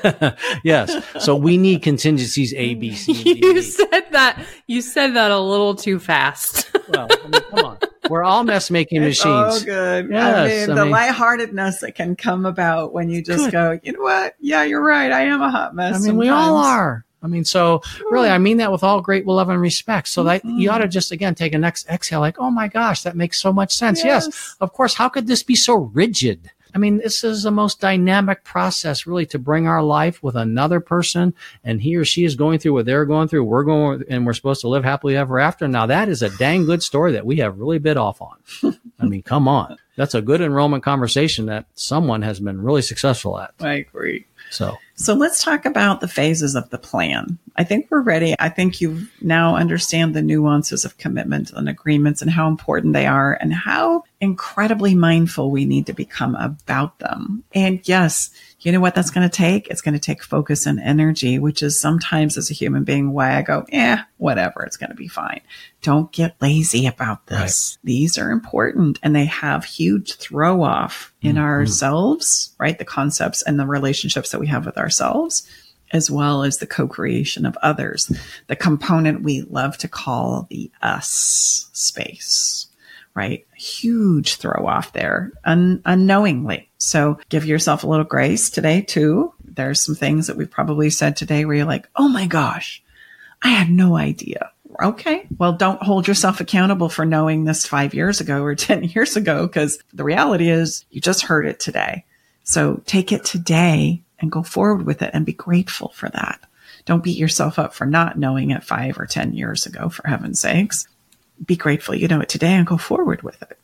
Yes. So we need contingencies A, B, C, D. You said that. You said that a little too fast. Well, I mean, come on. We're all mess making machines. Oh, good. Yes, I mean, I the mean, lightheartedness that can come about when you just good. go, you know what? Yeah, you're right. I am a hot mess. I mean, sometimes. we all are. I mean, so really, I mean that with all great love and respect. So that Mm-hmm. you ought to just, again, take a next exhale like, oh my gosh, that makes so much sense. Yes. Yes. Of course. How could this be so rigid? I mean, this is the most dynamic process really to bring our life with another person, and he or she is going through what they're going through. We're going, and we're supposed to live happily ever after. Now that is a dang good story that we have really bit off on. I mean, come on. That's a good enrollment conversation that someone has been really successful at. I agree. So, So let's talk about the phases of the plan. I think we're ready. I think you now understand the nuances of commitment and agreements and how important they are and how incredibly mindful we need to become about them. And yes, you know what that's going to take? It's going to take focus and energy, which is sometimes as a human being why I go, eh, whatever, it's going to be fine. Don't get lazy about this. Right. These are important and they have huge throw off in mm-hmm. ourselves, right? The concepts and the relationships that we have with ourselves, as well as the co-creation of others, the component we love to call the us space. Right? Huge throw off there un- unknowingly. So give yourself a little grace today too. There's some things that we've probably said today where you're like, oh my gosh, I had no idea. Okay. Well, don't hold yourself accountable for knowing this five years ago or ten years ago, because the reality is you just heard it today. So take it today and go forward with it and be grateful for that. Don't beat yourself up for not knowing it five or ten years ago, for heaven's sakes. Be grateful you know it today and go forward with it.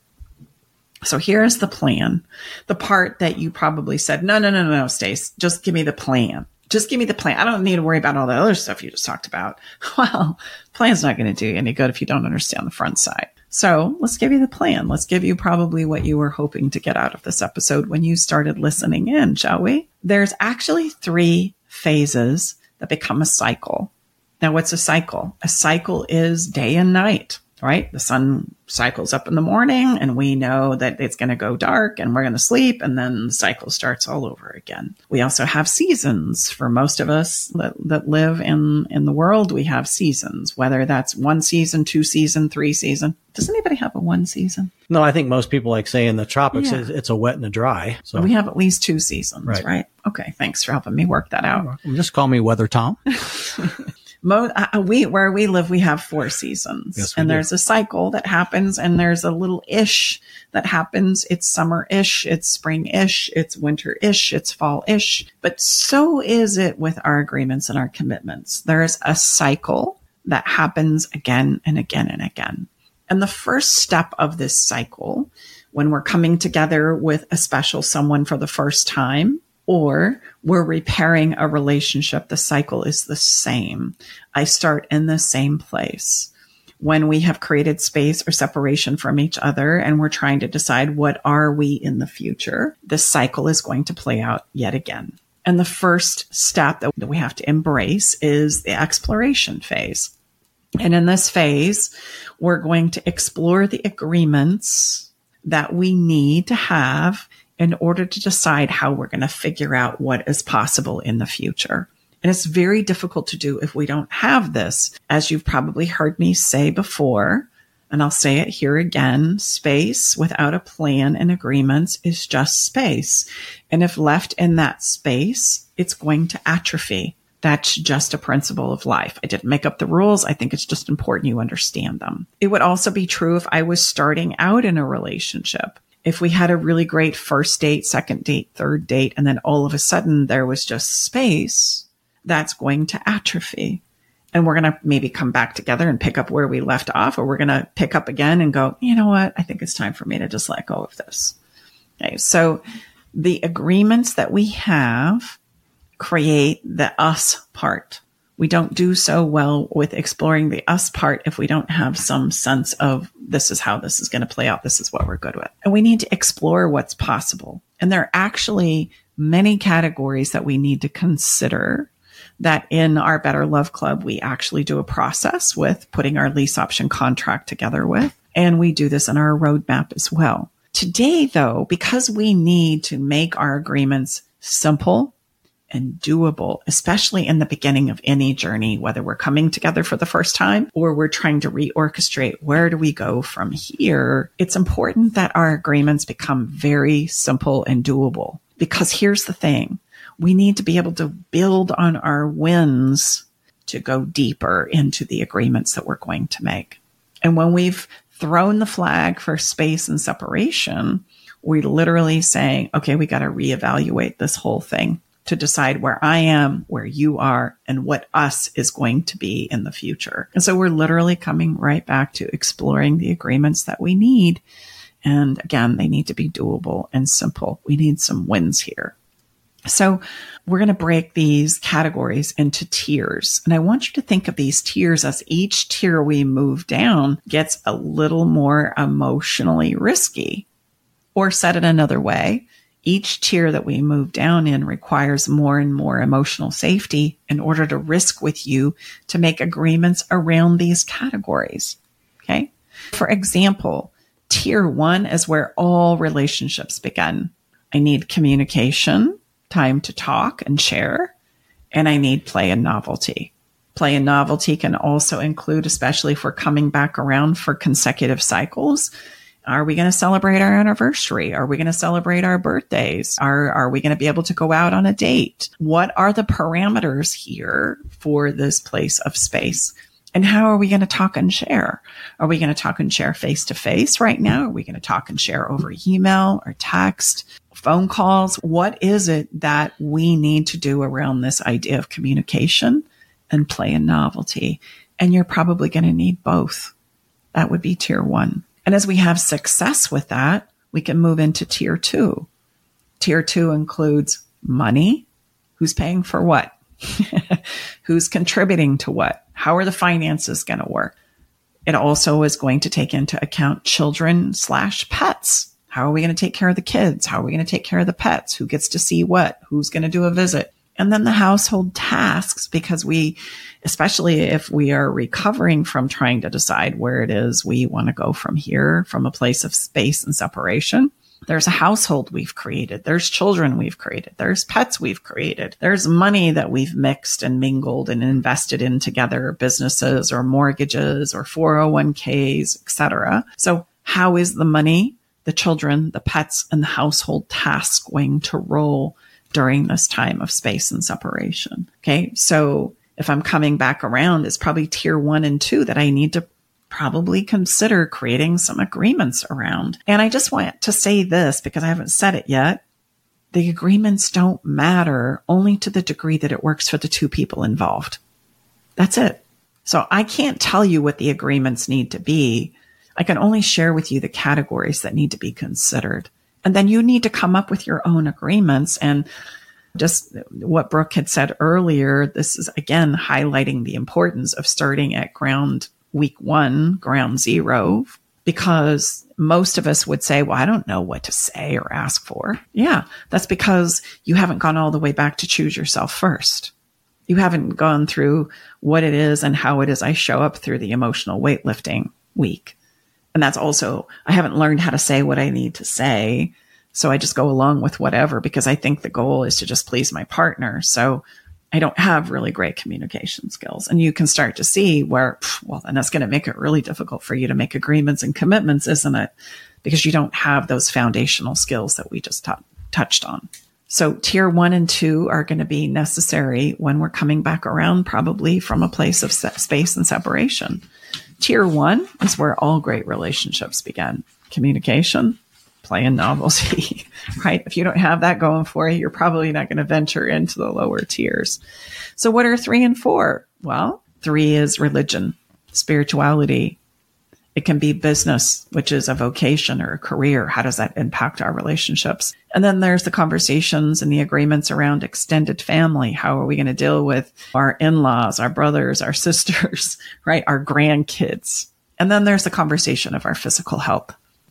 So here's the plan. The part that you probably said, no, no, no, no, no, Stace, just give me the plan. Just give me the plan. I don't need to worry about all the other stuff you just talked about. Well, plan's not going to do you any good if you don't understand the front side. So let's give you the plan. Let's give you probably what you were hoping to get out of this episode when you started listening in, shall we? There's actually three phases that become a cycle. Now, what's a cycle? A cycle is day and night. Right? The sun cycles up in the morning and we know that it's going to go dark and we're going to sleep, and then the cycle starts all over again. We also have seasons. For most of us that, that live in, in the world, we have seasons, whether that's one season, two season, three season. Does anybody have a one season? No, I think most people like say in the tropics, yeah. it's, it's a wet and a dry. So we have at least two seasons, right? right? Okay. Thanks for helping me work that out. Just call me Weather Tom. Mo- uh, we where we live, we have four seasons, yes, and do. There's a cycle that happens, and there's a little ish that happens. It's summer-ish, it's spring-ish, it's winter-ish, it's fall-ish. But so is it with our agreements and our commitments. There's a cycle that happens again and again and again. And the first step of this cycle, when we're coming together with a special someone for the first time, or we're repairing a relationship, the cycle is the same. I start in the same place. when we have created space or separation from each other and we're trying to decide what are we in the future, this cycle is going to play out yet again. And the first step that we have to embrace is the exploration phase. And in this phase, we're going to explore the agreements that we need to have in order to decide how we're going to figure out what is possible in the future. And it's very difficult to do if we don't have this. As you've probably heard me say before, and I'll say it here again, space without a plan and agreements is just space. And if left in that space, it's going to atrophy. That's just a principle of life. I didn't make up the rules. I think it's just important you understand them. It would also be true if I was starting out in a relationship. If we had a really great first date, second date, third date, and then all of a sudden there was just space, that's going to atrophy. And we're going to maybe come back together and pick up where we left off, or we're going to pick up again and go, you know what? I think it's time for me to just let go of this. Okay. So the agreements that we have create the us part. We don't do so well with exploring the us part if we don't have some sense of this is how this is going to play out. This is what we're good with. And we need to explore what's possible. And there are actually many categories that we need to consider that in our Better Love Club, we actually do a process with putting our lease option contract together with. And we do this in our roadmap as well. Today, though, because we need to make our agreements simple and doable, especially in the beginning of any journey, whether we're coming together for the first time or we're trying to reorchestrate where do we go from here, it's important that our agreements become very simple and doable. Because here's the thing, we need to be able to build on our wins to go deeper into the agreements that we're going to make. And when we've thrown the flag for space and separation, we're literally saying, okay, we got to reevaluate this whole thing to decide where I am, where you are, and what us is going to be in the future. And so we're literally coming right back to exploring the agreements that we need. And again, they need to be doable and simple. We need some wins here. So we're going to break these categories into tiers. And I want you to think of these tiers as each tier we move down gets a little more emotionally risky. Or said it another way, each tier that we move down in requires more and more emotional safety in order to risk with you to make agreements around these categories. Okay. For example, tier one is where all relationships begin. I need communication, time to talk and share, and I need play and novelty. Play and novelty can also include, especially if we're coming back around for consecutive cycles, are we going to celebrate our anniversary? Are we going to celebrate our birthdays? Are, are we going to be able to go out on a date? What are the parameters here for this place of space? And how are we going to talk and share? Are we going to talk and share face to face right now? Are we going to talk and share over email or text, phone calls? What is it that we need to do around this idea of communication and play and novelty? And you're probably going to need both. That would be tier one. And as we have success with that, we can move into tier two. Tier two includes money. Who's paying for what? Who's contributing to what? How are the finances going to work? It also is going to take into account children slash pets. How are we going to take care of the kids? How are we going to take care of the pets? Who gets to see what? Who's going to do a visit? And then the household tasks, because we, especially if we are recovering from trying to decide where it is we want to go from here, from a place of space and separation, there's a household we've created. There's children we've created. There's pets we've created. There's money that we've mixed and mingled and invested in together, businesses or mortgages or four oh one k's, et cetera. So how is the money, the children, the pets, and the household tasks going to roll during this time of space and separation? Okay. So if I'm coming back around, it's probably tier one and two that I need to probably consider creating some agreements around. And I just want to say this because I haven't said it yet. The agreements don't matter only to the degree that it works for the two people involved. That's it. So I can't tell you what the agreements need to be. I can only share with you the categories that need to be considered. And then you need to come up with your own agreements. And just what Brooke had said earlier, this is again highlighting the importance of starting at ground week one, ground zero, because most of us would say, well, I don't know what to say or ask for. Yeah, that's because you haven't gone all the way back to choose yourself first. You haven't gone through what it is and how it is I show up through the emotional weightlifting week. And that's also, I haven't learned how to say what I need to say. So I just go along with whatever, because I think the goal is to just please my partner. So I don't have really great communication skills. And you can start to see where, well, then that's going to make it really difficult for you to make agreements and commitments, isn't it? Because you don't have those foundational skills that we just t- touched on. So tier one and two are going to be necessary when we're coming back around, probably from a place of se- space and separation. Tier one is where all great relationships begin. Communication, play, and novelty, right? If you don't have that going for you, you're probably not going to venture into the lower tiers. So what are three and four? Well, three is religion, spirituality. It can be business, which is a vocation or a career. How does that impact our relationships? And then there's the conversations and the agreements around extended family. How are we going to deal with our in-laws, our brothers, our sisters, right? Our grandkids. And then there's the conversation of our physical health.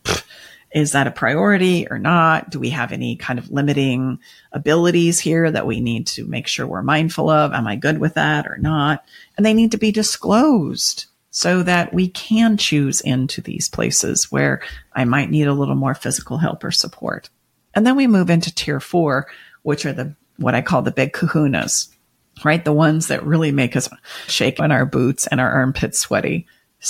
Is that a priority or not? Do we have any kind of limiting abilities here that we need to make sure we're mindful of? Am I good with that or not? And they need to be disclosed so that we can choose into these places where I might need a little more physical help or support. And then we move into tier four, which are the what I call the big kahunas, right? The ones that really make us shake in our boots and our armpits sweaty.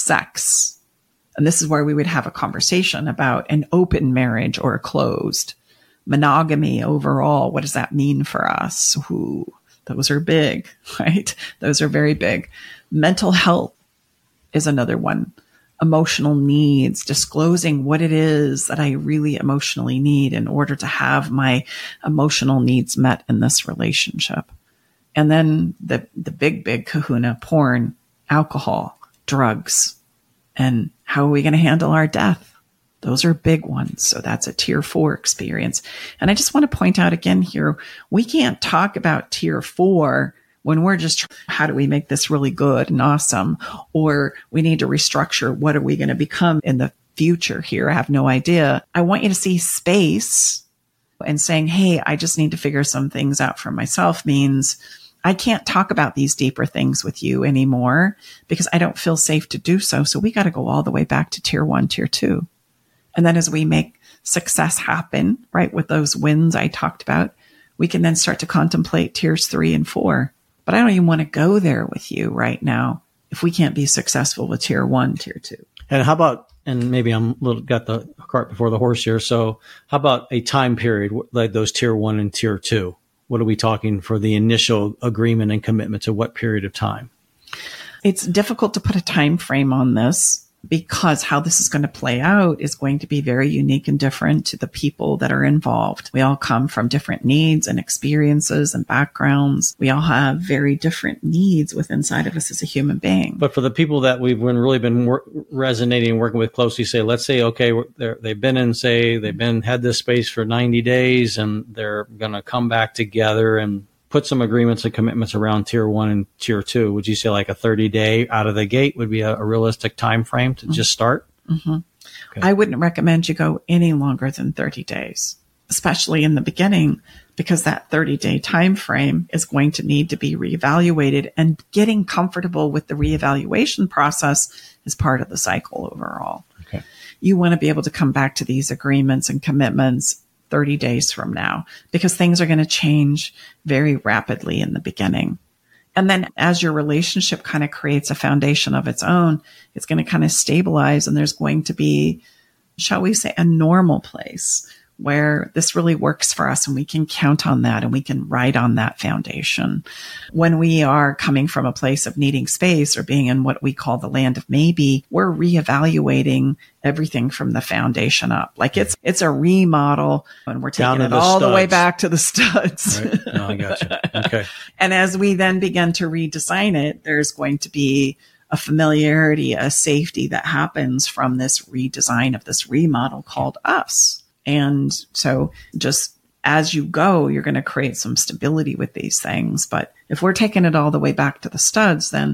Sex. And this is where we would have a conversation about an open marriage or a closed. Monogamy overall, what does that mean for us? Ooh, those are big, right? Those are very big. Mental health is another one. Emotional needs, disclosing what it is that I really emotionally need in order to have my emotional needs met in this relationship. And then the, the big, big kahuna, porn, alcohol, drugs, and how are we going to handle our death? Those are big ones. So that's a tier four experience. And I just want to point out again here, we can't talk about tier four when we're just, how do we make this really good and awesome? Or we need to restructure. What are we going to become in the future here? I have no idea. I want you to see space, and saying, hey, I just need to figure some things out for myself means I can't talk about these deeper things with you anymore because I don't feel safe to do so. So we got to go all the way back to tier one, tier two. And then as we make success happen, right, with those wins I talked about, we can then start to contemplate tiers three and four. But I don't even want to go there with you right now if we can't be successful with tier one, tier two. And how about, and maybe I'm a little, got the cart before the horse here. So how about a time period like those tier one and tier two? What are we talking for the initial agreement and commitment to what period of time? It's difficult to put a time frame on this because how this is going to play out is going to be very unique and different to the people that are involved. We all come from different needs and experiences and backgrounds. We all have very different needs within inside of us as a human being. But for the people that we've been really been wor- resonating and working with closely, say, let's say, okay, they've been in, say, they've been had this space for ninety days and they're going to come back together and put some agreements and commitments around tier one and tier two. Would you say like a thirty day out of the gate would be a, a realistic time frame to mm-hmm. just start? Mm-hmm. Okay. I wouldn't recommend you go any longer than thirty days, especially in the beginning, because that thirty day time frame is going to need to be reevaluated, and getting comfortable with the reevaluation process is part of the cycle overall. Okay. You want to be able to come back to these agreements and commitments thirty days from now, because things are going to change very rapidly in the beginning. And then as your relationship kind of creates a foundation of its own, it's going to kind of stabilize, and there's going to be, shall we say, a normal place where this really works for us and we can count on that and we can ride on that foundation. When we are coming from a place of needing space or being in what we call the land of maybe, we're reevaluating everything from the foundation up. Like it's it's a remodel, and we're taking it all studs. the way back to the studs. Right. No, I got you. Okay. And as we then begin to redesign it, there's going to be a familiarity, a safety that happens from this redesign of this remodel called us. And so just as you go, you're going to create some stability with these things. But if we're taking it all the way back to the studs, then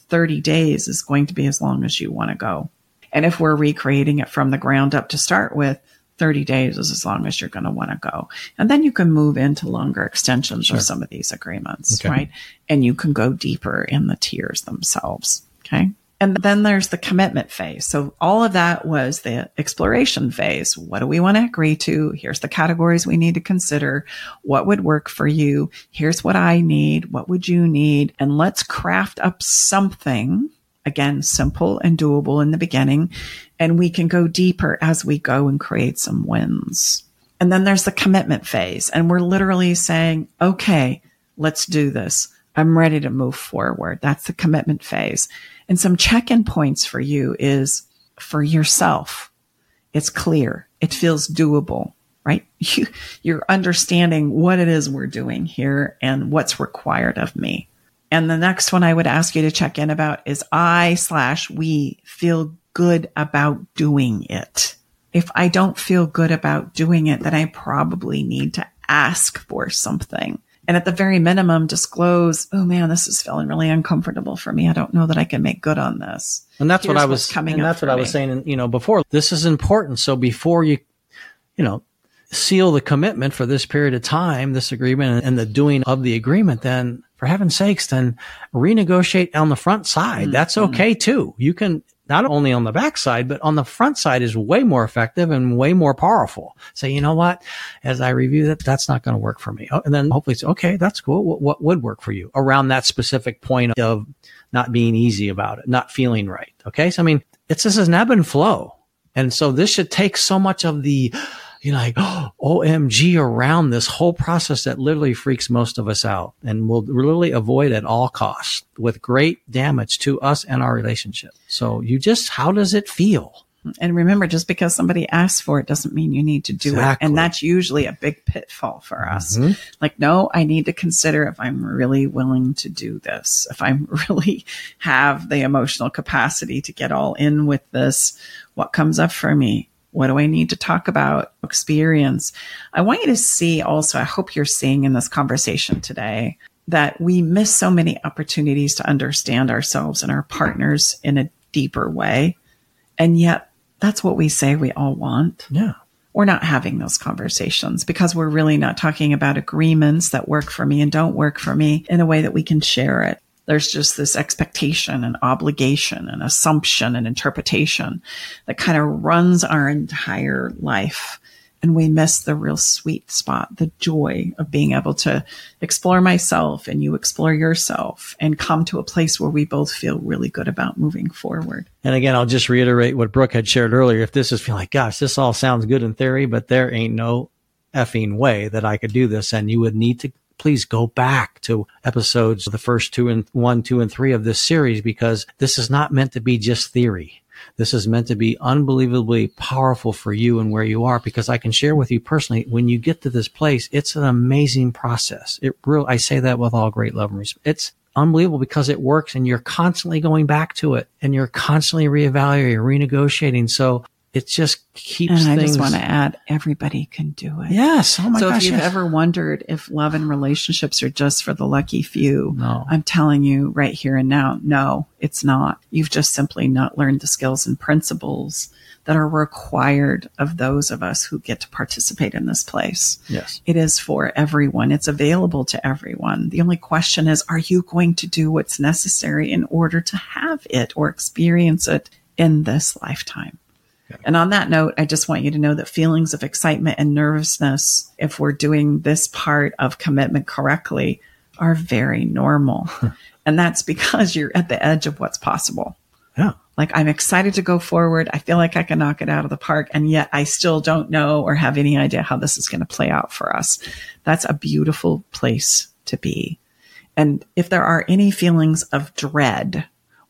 thirty days is going to be as long as you want to go. And if we're recreating it from the ground up to start with, thirty days is as long as you're going to want to go. And then you can move into longer extensions sure. of some of these agreements, okay. right? And you can go deeper in the tiers themselves, okay? And then there's the commitment phase. So all of that was the exploration phase. What do we want to agree to? Here's the categories we need to consider. What would work for you? Here's what I need. What would you need? And let's craft up something, again, simple and doable in the beginning. And we can go deeper as we go and create some wins. And then there's the commitment phase. And we're literally saying, okay, let's do this. I'm ready to move forward. That's the commitment phase. And some check-in points for you is for yourself. It's clear. It feels doable, right? You, you're understanding what it is we're doing here and what's required of me. And the next one I would ask you to check in about is I slash we feel good about doing it. If I don't feel good about doing it, then I probably need to ask for something. And at the very minimum, disclose, oh man, this is feeling really uncomfortable for me. I don't know that I can make good on this. And that's Here's what I was coming and that's what I was me. saying, you know, before. This is important. So before you, you know, seal the commitment for this period of time, this agreement and the doing of the agreement, then for heaven's sakes, then renegotiate on the front side. Mm-hmm. That's okay too. You can not only on the back side, but on the front side is way more effective and way more powerful. Say, you know what? As I review that, that's not going to work for me. Oh, and then hopefully it's okay. That's cool. What, what would work for you around that specific point of not being easy about it, not feeling right? Okay. So, I mean, it's this is an ebb and flow. And so this should take so much of the, you know, like, oh, O M G around this whole process that literally freaks most of us out and will literally avoid at all costs with great damage to us and our relationship. So you just, how does it feel? And remember, just because somebody asks for it doesn't mean you need to do Exactly. it. And that's usually a big pitfall for us. Mm-hmm. Like, no, I need to consider if I'm really willing to do this, if I'm really have the emotional capacity to get all in with this, what comes up for me? What do I need to talk about? Experience. I want you to see also, I hope you're seeing in this conversation today that we miss so many opportunities to understand ourselves and our partners in a deeper way. And yet that's what we say we all want. Yeah. We're not having those conversations because we're really not talking about agreements that work for me and don't work for me in a way that we can share it. There's just this expectation and obligation and assumption and interpretation that kind of runs our entire life. And we miss the real sweet spot, the joy of being able to explore myself and you explore yourself and come to a place where we both feel really good about moving forward. And again, I'll just reiterate what Brooke had shared earlier. If this is feeling like, gosh, this all sounds good in theory, but there ain't no effing way that I could do this. And you would need to please go back to episodes, the first two and one, two, and three of this series, because this is not meant to be just theory. This is meant to be unbelievably powerful for you and where you are, because I can share with you personally, when you get to this place, it's an amazing process. It real, I say that with all great love and respect. It's unbelievable because it works and you're constantly going back to it and you're constantly reevaluating, renegotiating. So it just keeps and I things. just want to add, everybody can do it. Yes. Oh my so gosh. if you've yes. ever wondered if love and relationships are just for the lucky few, No. I'm telling you right here and now, no, it's not. You've just simply not learned the skills and principles that are required of those of us who get to participate in this place. Yes. It is for everyone. It's available to everyone. The only question is, are you going to do what's necessary in order to have it or experience it in this lifetime? And on that note, I just want you to know that feelings of excitement and nervousness, if we're doing this part of commitment correctly, are very normal. And that's because you're at the edge of what's possible. Yeah. Like, I'm excited to go forward. I feel like I can knock it out of the park. And yet I still don't know or have any idea how this is going to play out for us. That's a beautiful place to be. And if there are any feelings of dread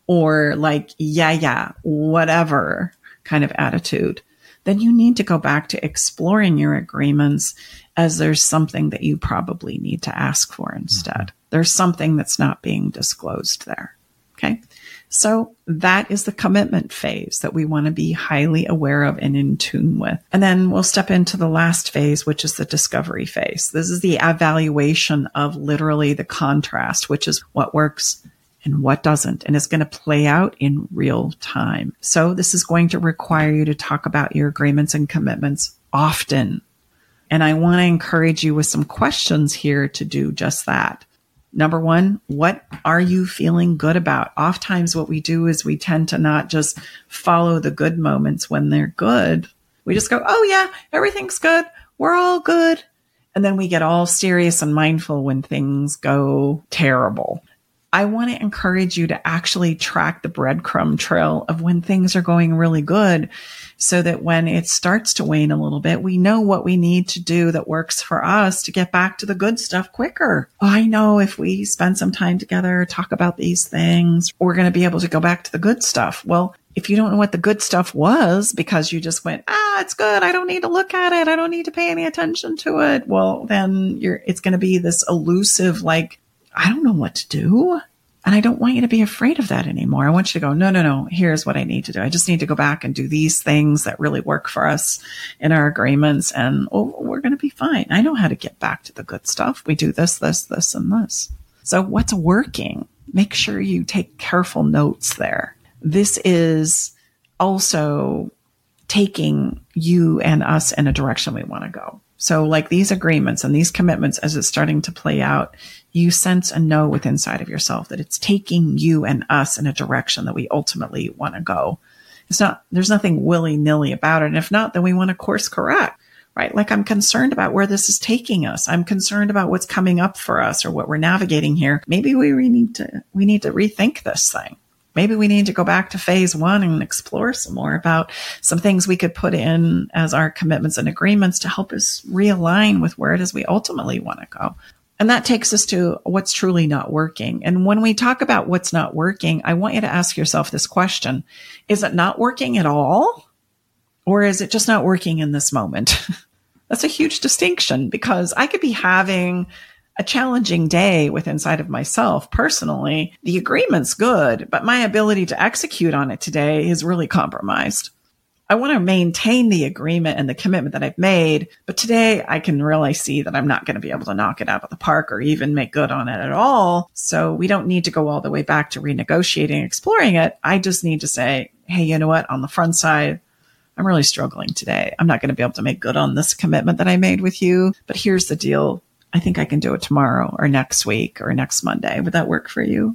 or like, yeah, yeah, whatever kind of attitude, then you need to go back to exploring your agreements as there's something that you probably need to ask for instead. Mm-hmm. There's something that's not being disclosed there. Okay. So that is the commitment phase that we want to be highly aware of and in tune with. And then we'll step into the last phase, which is the discovery phase. This is the evaluation of literally the contrast, which is what works and what doesn't. And it's going to play out in real time. So this is going to require you to talk about your agreements and commitments often. And I want to encourage you with some questions here to do just that. Number one, what are you feeling good about? Oftentimes what we do is we tend to not just follow the good moments when they're good. We just go, oh yeah, everything's good. We're all good. And then we get all serious and mindful when things go terrible. I want to encourage you to actually track the breadcrumb trail of when things are going really good, so that when it starts to wane a little bit, we know what we need to do that works for us to get back to the good stuff quicker. Oh, I know if we spend some time together, talk about these things, we're going to be able to go back to the good stuff. Well, if you don't know what the good stuff was because you just went, ah, it's good, I don't need to look at it, I don't need to pay any attention to it, well, then you're, it's going to be this elusive, like, I don't know what to do. And I don't want you to be afraid of that anymore. I want you to go, no, no, no, here's what I need to do. I just need to go back and do these things that really work for us in our agreements. And oh, we're going to be fine. I know how to get back to the good stuff. We do this, this, this, and this. So what's working? Make sure you take careful notes there. This is also taking you and us in a direction we want to go. So like these agreements and these commitments, as it's starting to play out, you sense and know within inside of yourself that it's taking you and us in a direction that we ultimately want to go. It's not, there's nothing willy-nilly about it. And if not, then we want to course correct, right? Like I'm concerned about where this is taking us. I'm concerned about what's coming up for us or what we're navigating here. Maybe we re- need to, we need to rethink this thing. Maybe we need to go back to phase one and explore some more about some things we could put in as our commitments and agreements to help us realign with where it is we ultimately want to go. And that takes us to what's truly not working. And when we talk about what's not working, I want you to ask yourself this question. Is it not working at all? Or is it just not working in this moment? That's a huge distinction, because I could be having a challenging day with inside of myself personally. The agreement's good, but my ability to execute on it today is really compromised. I want to maintain the agreement and the commitment that I've made, but today I can really see that I'm not going to be able to knock it out of the park or even make good on it at all. So we don't need to go all the way back to renegotiating, exploring it. I just need to say, hey, you know what? On the front side, I'm really struggling today. I'm not going to be able to make good on this commitment that I made with you, but here's the deal. I think I can do it tomorrow or next week or next Monday. Would that work for you?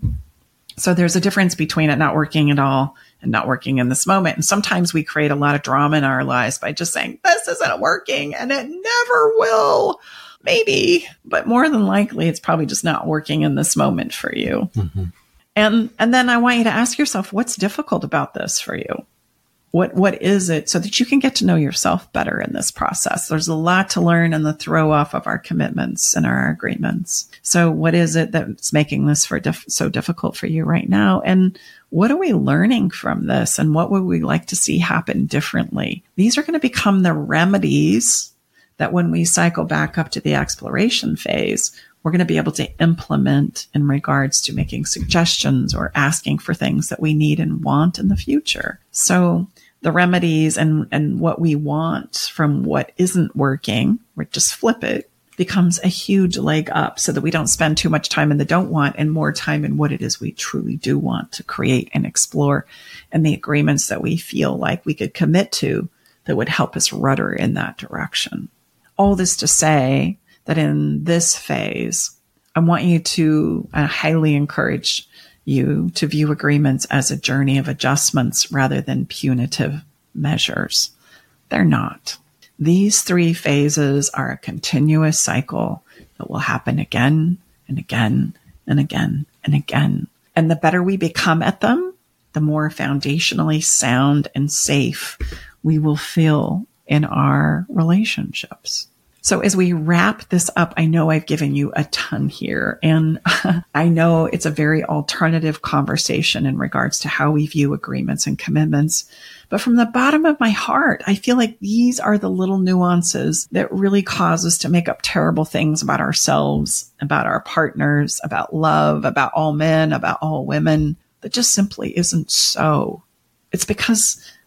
So there's a difference between it not working at all and not working in this moment. And sometimes we create a lot of drama in our lives by just saying, this isn't working and it never will. Maybe, but more than likely, it's probably just not working in this moment for you. Mm-hmm. And, and then I want you to ask yourself, what's difficult about this for you? What, what is it, so that you can get to know yourself better in this process? There's a lot to learn in the throw off of our commitments and our agreements. So what is it that's making this for dif- so difficult for you right now? And what are we learning from this? And what would we like to see happen differently? These are going to become the remedies that when we cycle back up to the exploration phase, we're going to be able to implement in regards to making suggestions or asking for things that we need and want in the future. So the remedies and, and what we want from what isn't working, or just flip it, becomes a huge leg up so that we don't spend too much time in the don't want and more time in what it is we truly do want to create and explore, and the agreements that we feel like we could commit to that would help us rudder in that direction. All this to say that in this phase, I want you to uh, highly encourage you to view agreements as a journey of adjustments rather than punitive measures. They're not. These three phases are a continuous cycle that will happen again and again and again and again. And the better we become at them, the more foundationally sound and safe we will feel in our relationships. So as we wrap this up, I know I've given you a ton here, and I know it's a very alternative conversation in regards to how we view agreements and commitments. But from the bottom of my heart, I feel like these are the little nuances that really cause us to make up terrible things about ourselves, about our partners, about love, about all men, about all women. That just simply isn't so. It's because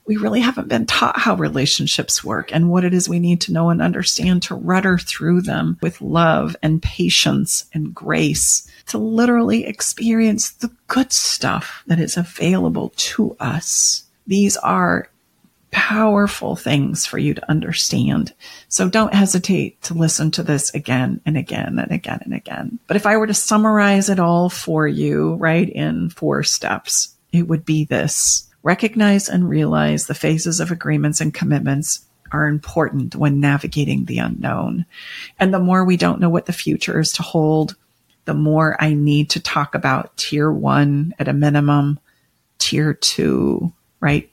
we really haven't been taught how relationships work and what it is we need to know and understand to rudder through them with love and patience and grace, to literally experience the good stuff that is available to us. These are powerful things for you to understand. So don't hesitate to listen to this again and again and again and again. But if I were to summarize it all for you, right, in four steps, it would be this. Recognize and realize the phases of agreements and commitments are important when navigating the unknown. And the more we don't know what the future is to hold, the more I need to talk about tier one at a minimum, tier two, right?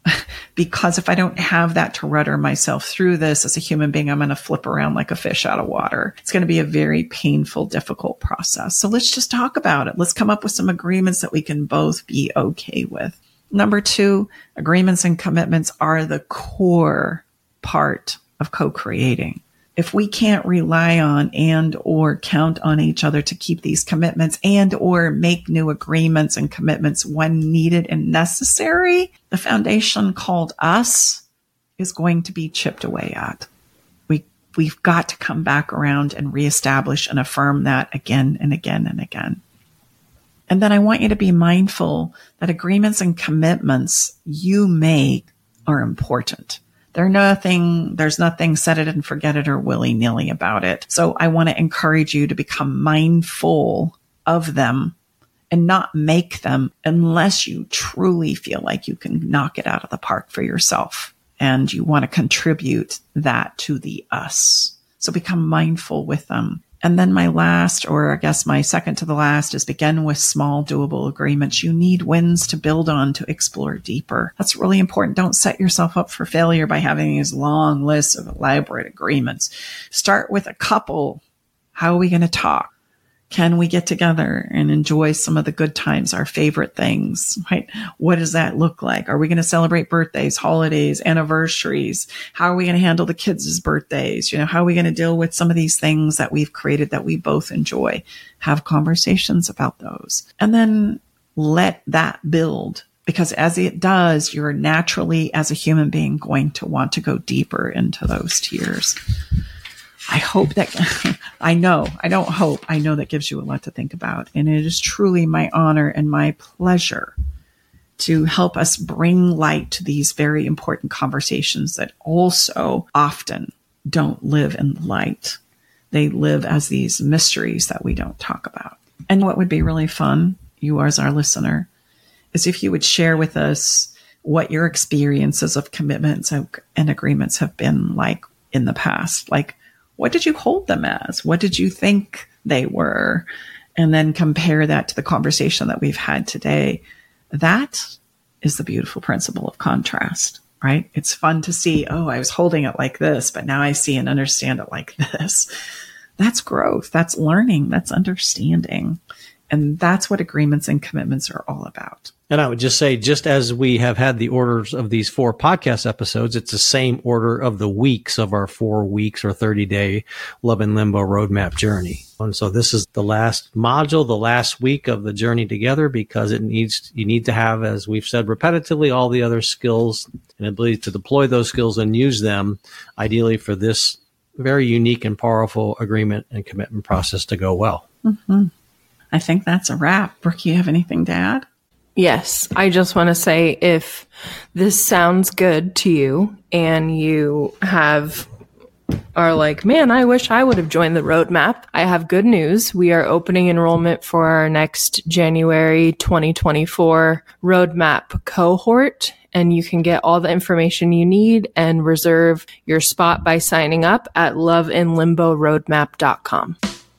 Because if I don't have that to rudder myself through this as a human being, I'm going to flip around like a fish out of water. It's going to be a very painful, difficult process. So let's just talk about it. Let's come up with some agreements that we can both be okay with. Number two, agreements and commitments are the core part of co-creating. If we can't rely on and or count on each other to keep these commitments and or make new agreements and commitments when needed and necessary, the foundation called us is going to be chipped away at. We, we've got to come back around and reestablish and affirm that again and again and again. And then I want you to be mindful that agreements and commitments you make are important. They're nothing, there's nothing set it and forget it or willy-nilly about it. So I want to encourage you to become mindful of them and not make them unless you truly feel like you can knock it out of the park for yourself and you want to contribute that to the us. So become mindful with them. And then my last, or I guess my second to the last, is begin with small, doable agreements. You need wins to build on to explore deeper. That's really important. Don't set yourself up for failure by having these long lists of elaborate agreements. Start with a couple. How are we going to talk? Can we get together and enjoy some of the good times, our favorite things, right? What does that look like? Are we going to celebrate birthdays, holidays, anniversaries? How are we going to handle the kids' birthdays? You know, how are we going to deal with some of these things that we've created that we both enjoy? Have conversations about those. And then let that build, because as it does, you're naturally, as a human being, going to want to go deeper into those tiers. I hope that, I know, I don't hope, I know that gives you a lot to think about. And it is truly my honor and my pleasure to help us bring light to these very important conversations that also often don't live in light. They live as these mysteries that we don't talk about. And what would be really fun, you as our listener, is if you would share with us what your experiences of commitments and agreements have been like in the past. Like, what did you hold them as? What did you think they were? And then compare that to the conversation that we've had today. That is the beautiful principle of contrast, right? It's fun to see, oh, I was holding it like this, but now I see and understand it like this. That's growth. That's learning. That's understanding. And that's what agreements and commitments are all about. And I would just say, just as we have had the orders of these four podcast episodes, it's the same order of the weeks of our four weeks or thirty day Love in Limbo roadmap journey. And so this is the last module, the last week of the journey together, because it needs, you need to have, as we've said repetitively, all the other skills and ability to deploy those skills and use them ideally for this very unique and powerful agreement and commitment process to go well. Mm-hmm. I think that's a wrap. Brooke, you have anything to add? Yes, I just want to say, if this sounds good to you and you have are like, man, I wish I would have joined the roadmap, I have good news. We are opening enrollment for our next January twenty twenty-four roadmap cohort, and you can get all the information you need and reserve your spot by signing up at love in limbo roadmap dot com.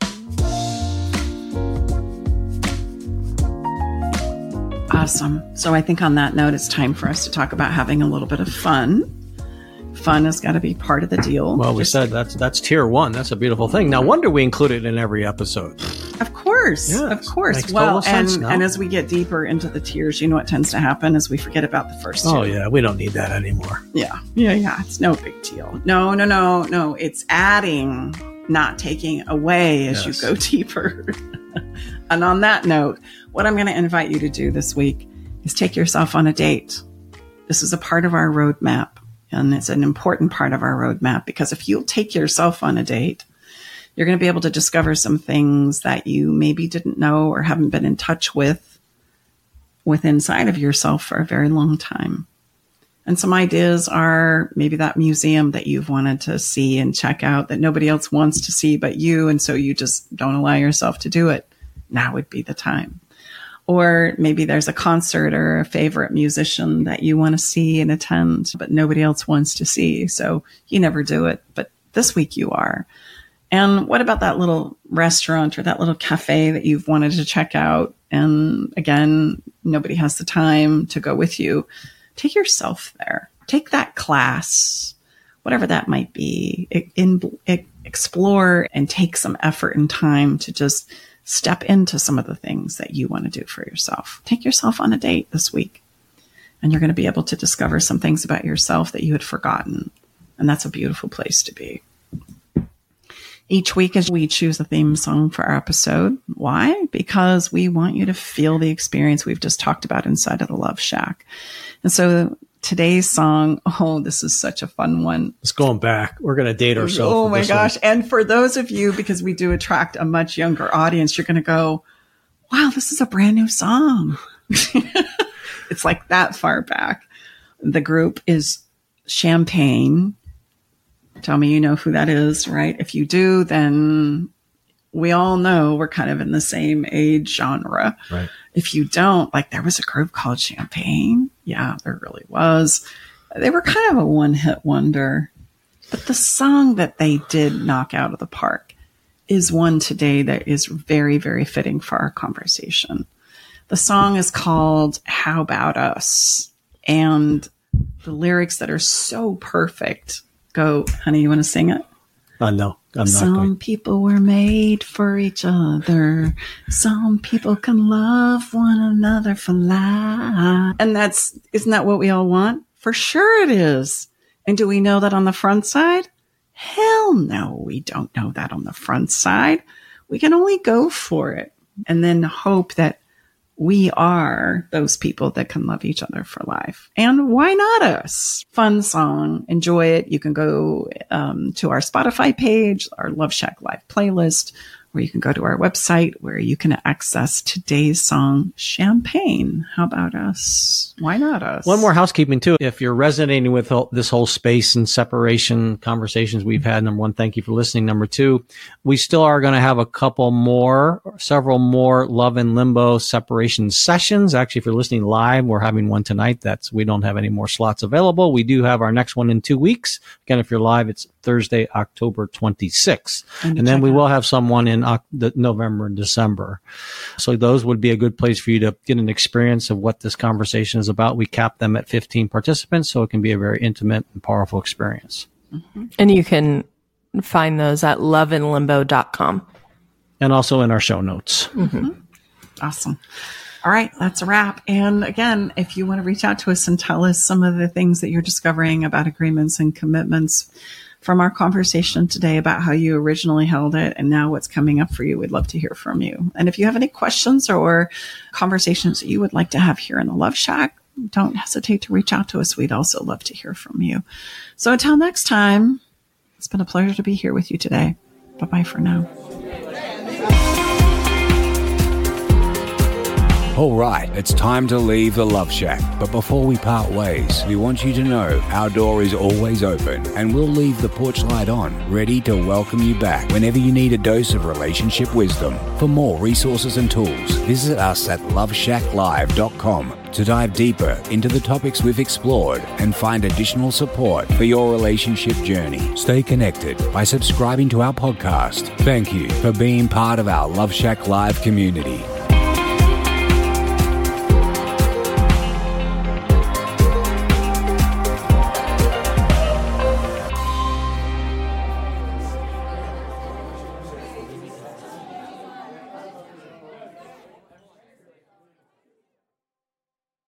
Awesome. So I think on that note, it's time for us to talk about having a little bit of fun. Fun has got to be part of the deal. Well, we Just, said that's that's tier one. That's a beautiful thing. No wonder we include it in every episode. Of course. Yes, of course. Makes well, total sense and, now. and as we get deeper into the tiers, you know what tends to happen is we forget about the first two. Oh, yeah. We don't need that anymore. Yeah. Yeah, yeah. It's no big deal. No, no, no, no. It's adding, not taking away as yes. you go deeper. And on that note, what I'm going to invite you to do this week is take yourself on a date. This is a part of our roadmap, and it's an important part of our roadmap because if you'll take yourself on a date, you're going to be able to discover some things that you maybe didn't know or haven't been in touch with with inside of yourself for a very long time. And some ideas are maybe that museum that you've wanted to see and check out that nobody else wants to see but you, and so you just don't allow yourself to do it. Now would be the time. Or maybe there's a concert or a favorite musician that you want to see and attend, but nobody else wants to see, so you never do it. But this week you are. And what about that little restaurant or that little cafe that you've wanted to check out? And again, nobody has the time to go with you. Take yourself there. Take that class, whatever that might be. It, in, it, explore and take some effort and time to just step into some of the things that you want to do for yourself. Take yourself on a date this week, and you're going to be able to discover some things about yourself that you had forgotten. And that's a beautiful place to be. Each week as we choose a theme song for our episode. Why? Because we want you to feel the experience we've just talked about inside of the Love Shack. And so today's song, oh, this is such a fun one. It's going back. We're going to date ourselves. Oh my gosh. One. And for those of you, because we do attract a much younger audience, you're going to go, wow, this is a brand new song. It's like that far back. The group is Champagne. Tell me you know who that is, right? If you do, then we all know we're kind of in the same age genre. Right. If you don't, like there was a group called Champagne. Yeah, there really was. They were kind of a one-hit wonder. But the song that they did knock out of the park is one today that is very, very fitting for our conversation. The song is called How About Us? And the lyrics that are so perfect go, honey, you want to sing it? Uh, no, I'm not Some going. people were made for each other. Some people can love one another for life. And that's, isn't that what we all want? For sure it is. And do we know that on the front side? Hell no, we don't know that on the front side. We can only go for it and then hope that we are those people that can love each other for life. And why not us? Fun song. Enjoy it. You can go um, to our Spotify page, our Love Shack Live playlist, or you can go to our website where you can access today's song, Champagne. How about us? Why not us? One more housekeeping too. If you're resonating with this whole space and separation conversations we've had, number one, thank you for listening. Number two, we still are going to have a couple more, several more Love in Limbo separation sessions. Actually, if you're listening live, we're having one tonight. That's, we don't have any more slots available. We do have our next one in two weeks. Again, if you're live, it's Thursday, October twenty-sixth. And, and then we out. will have someone in November and December. So those would be a good place for you to get an experience of what this conversation is about. We cap them at fifteen participants, so it can be a very intimate and powerful experience. Mm-hmm. And you can find those at love in limbo dot com. And also in our show notes. Mm-hmm. Awesome. All right, that's a wrap. And again, if you want to reach out to us and tell us some of the things that you're discovering about agreements and commitments from our conversation today about how you originally held it and now what's coming up for you, we'd love to hear from you. And if you have any questions or conversations that you would like to have here in the Love Shack, don't hesitate to reach out to us. We'd also love to hear from you. So until next time, it's been a pleasure to be here with you today. Bye-bye for now. All right, it's time to leave the Love Shack. But before we part ways, we want you to know our door is always open and we'll leave the porch light on, ready to welcome you back whenever you need a dose of relationship wisdom. For more resources and tools, visit us at love shack live dot com to dive deeper into the topics we've explored and find additional support for your relationship journey. Stay connected by subscribing to our podcast. Thank you for being part of our Love Shack Live community.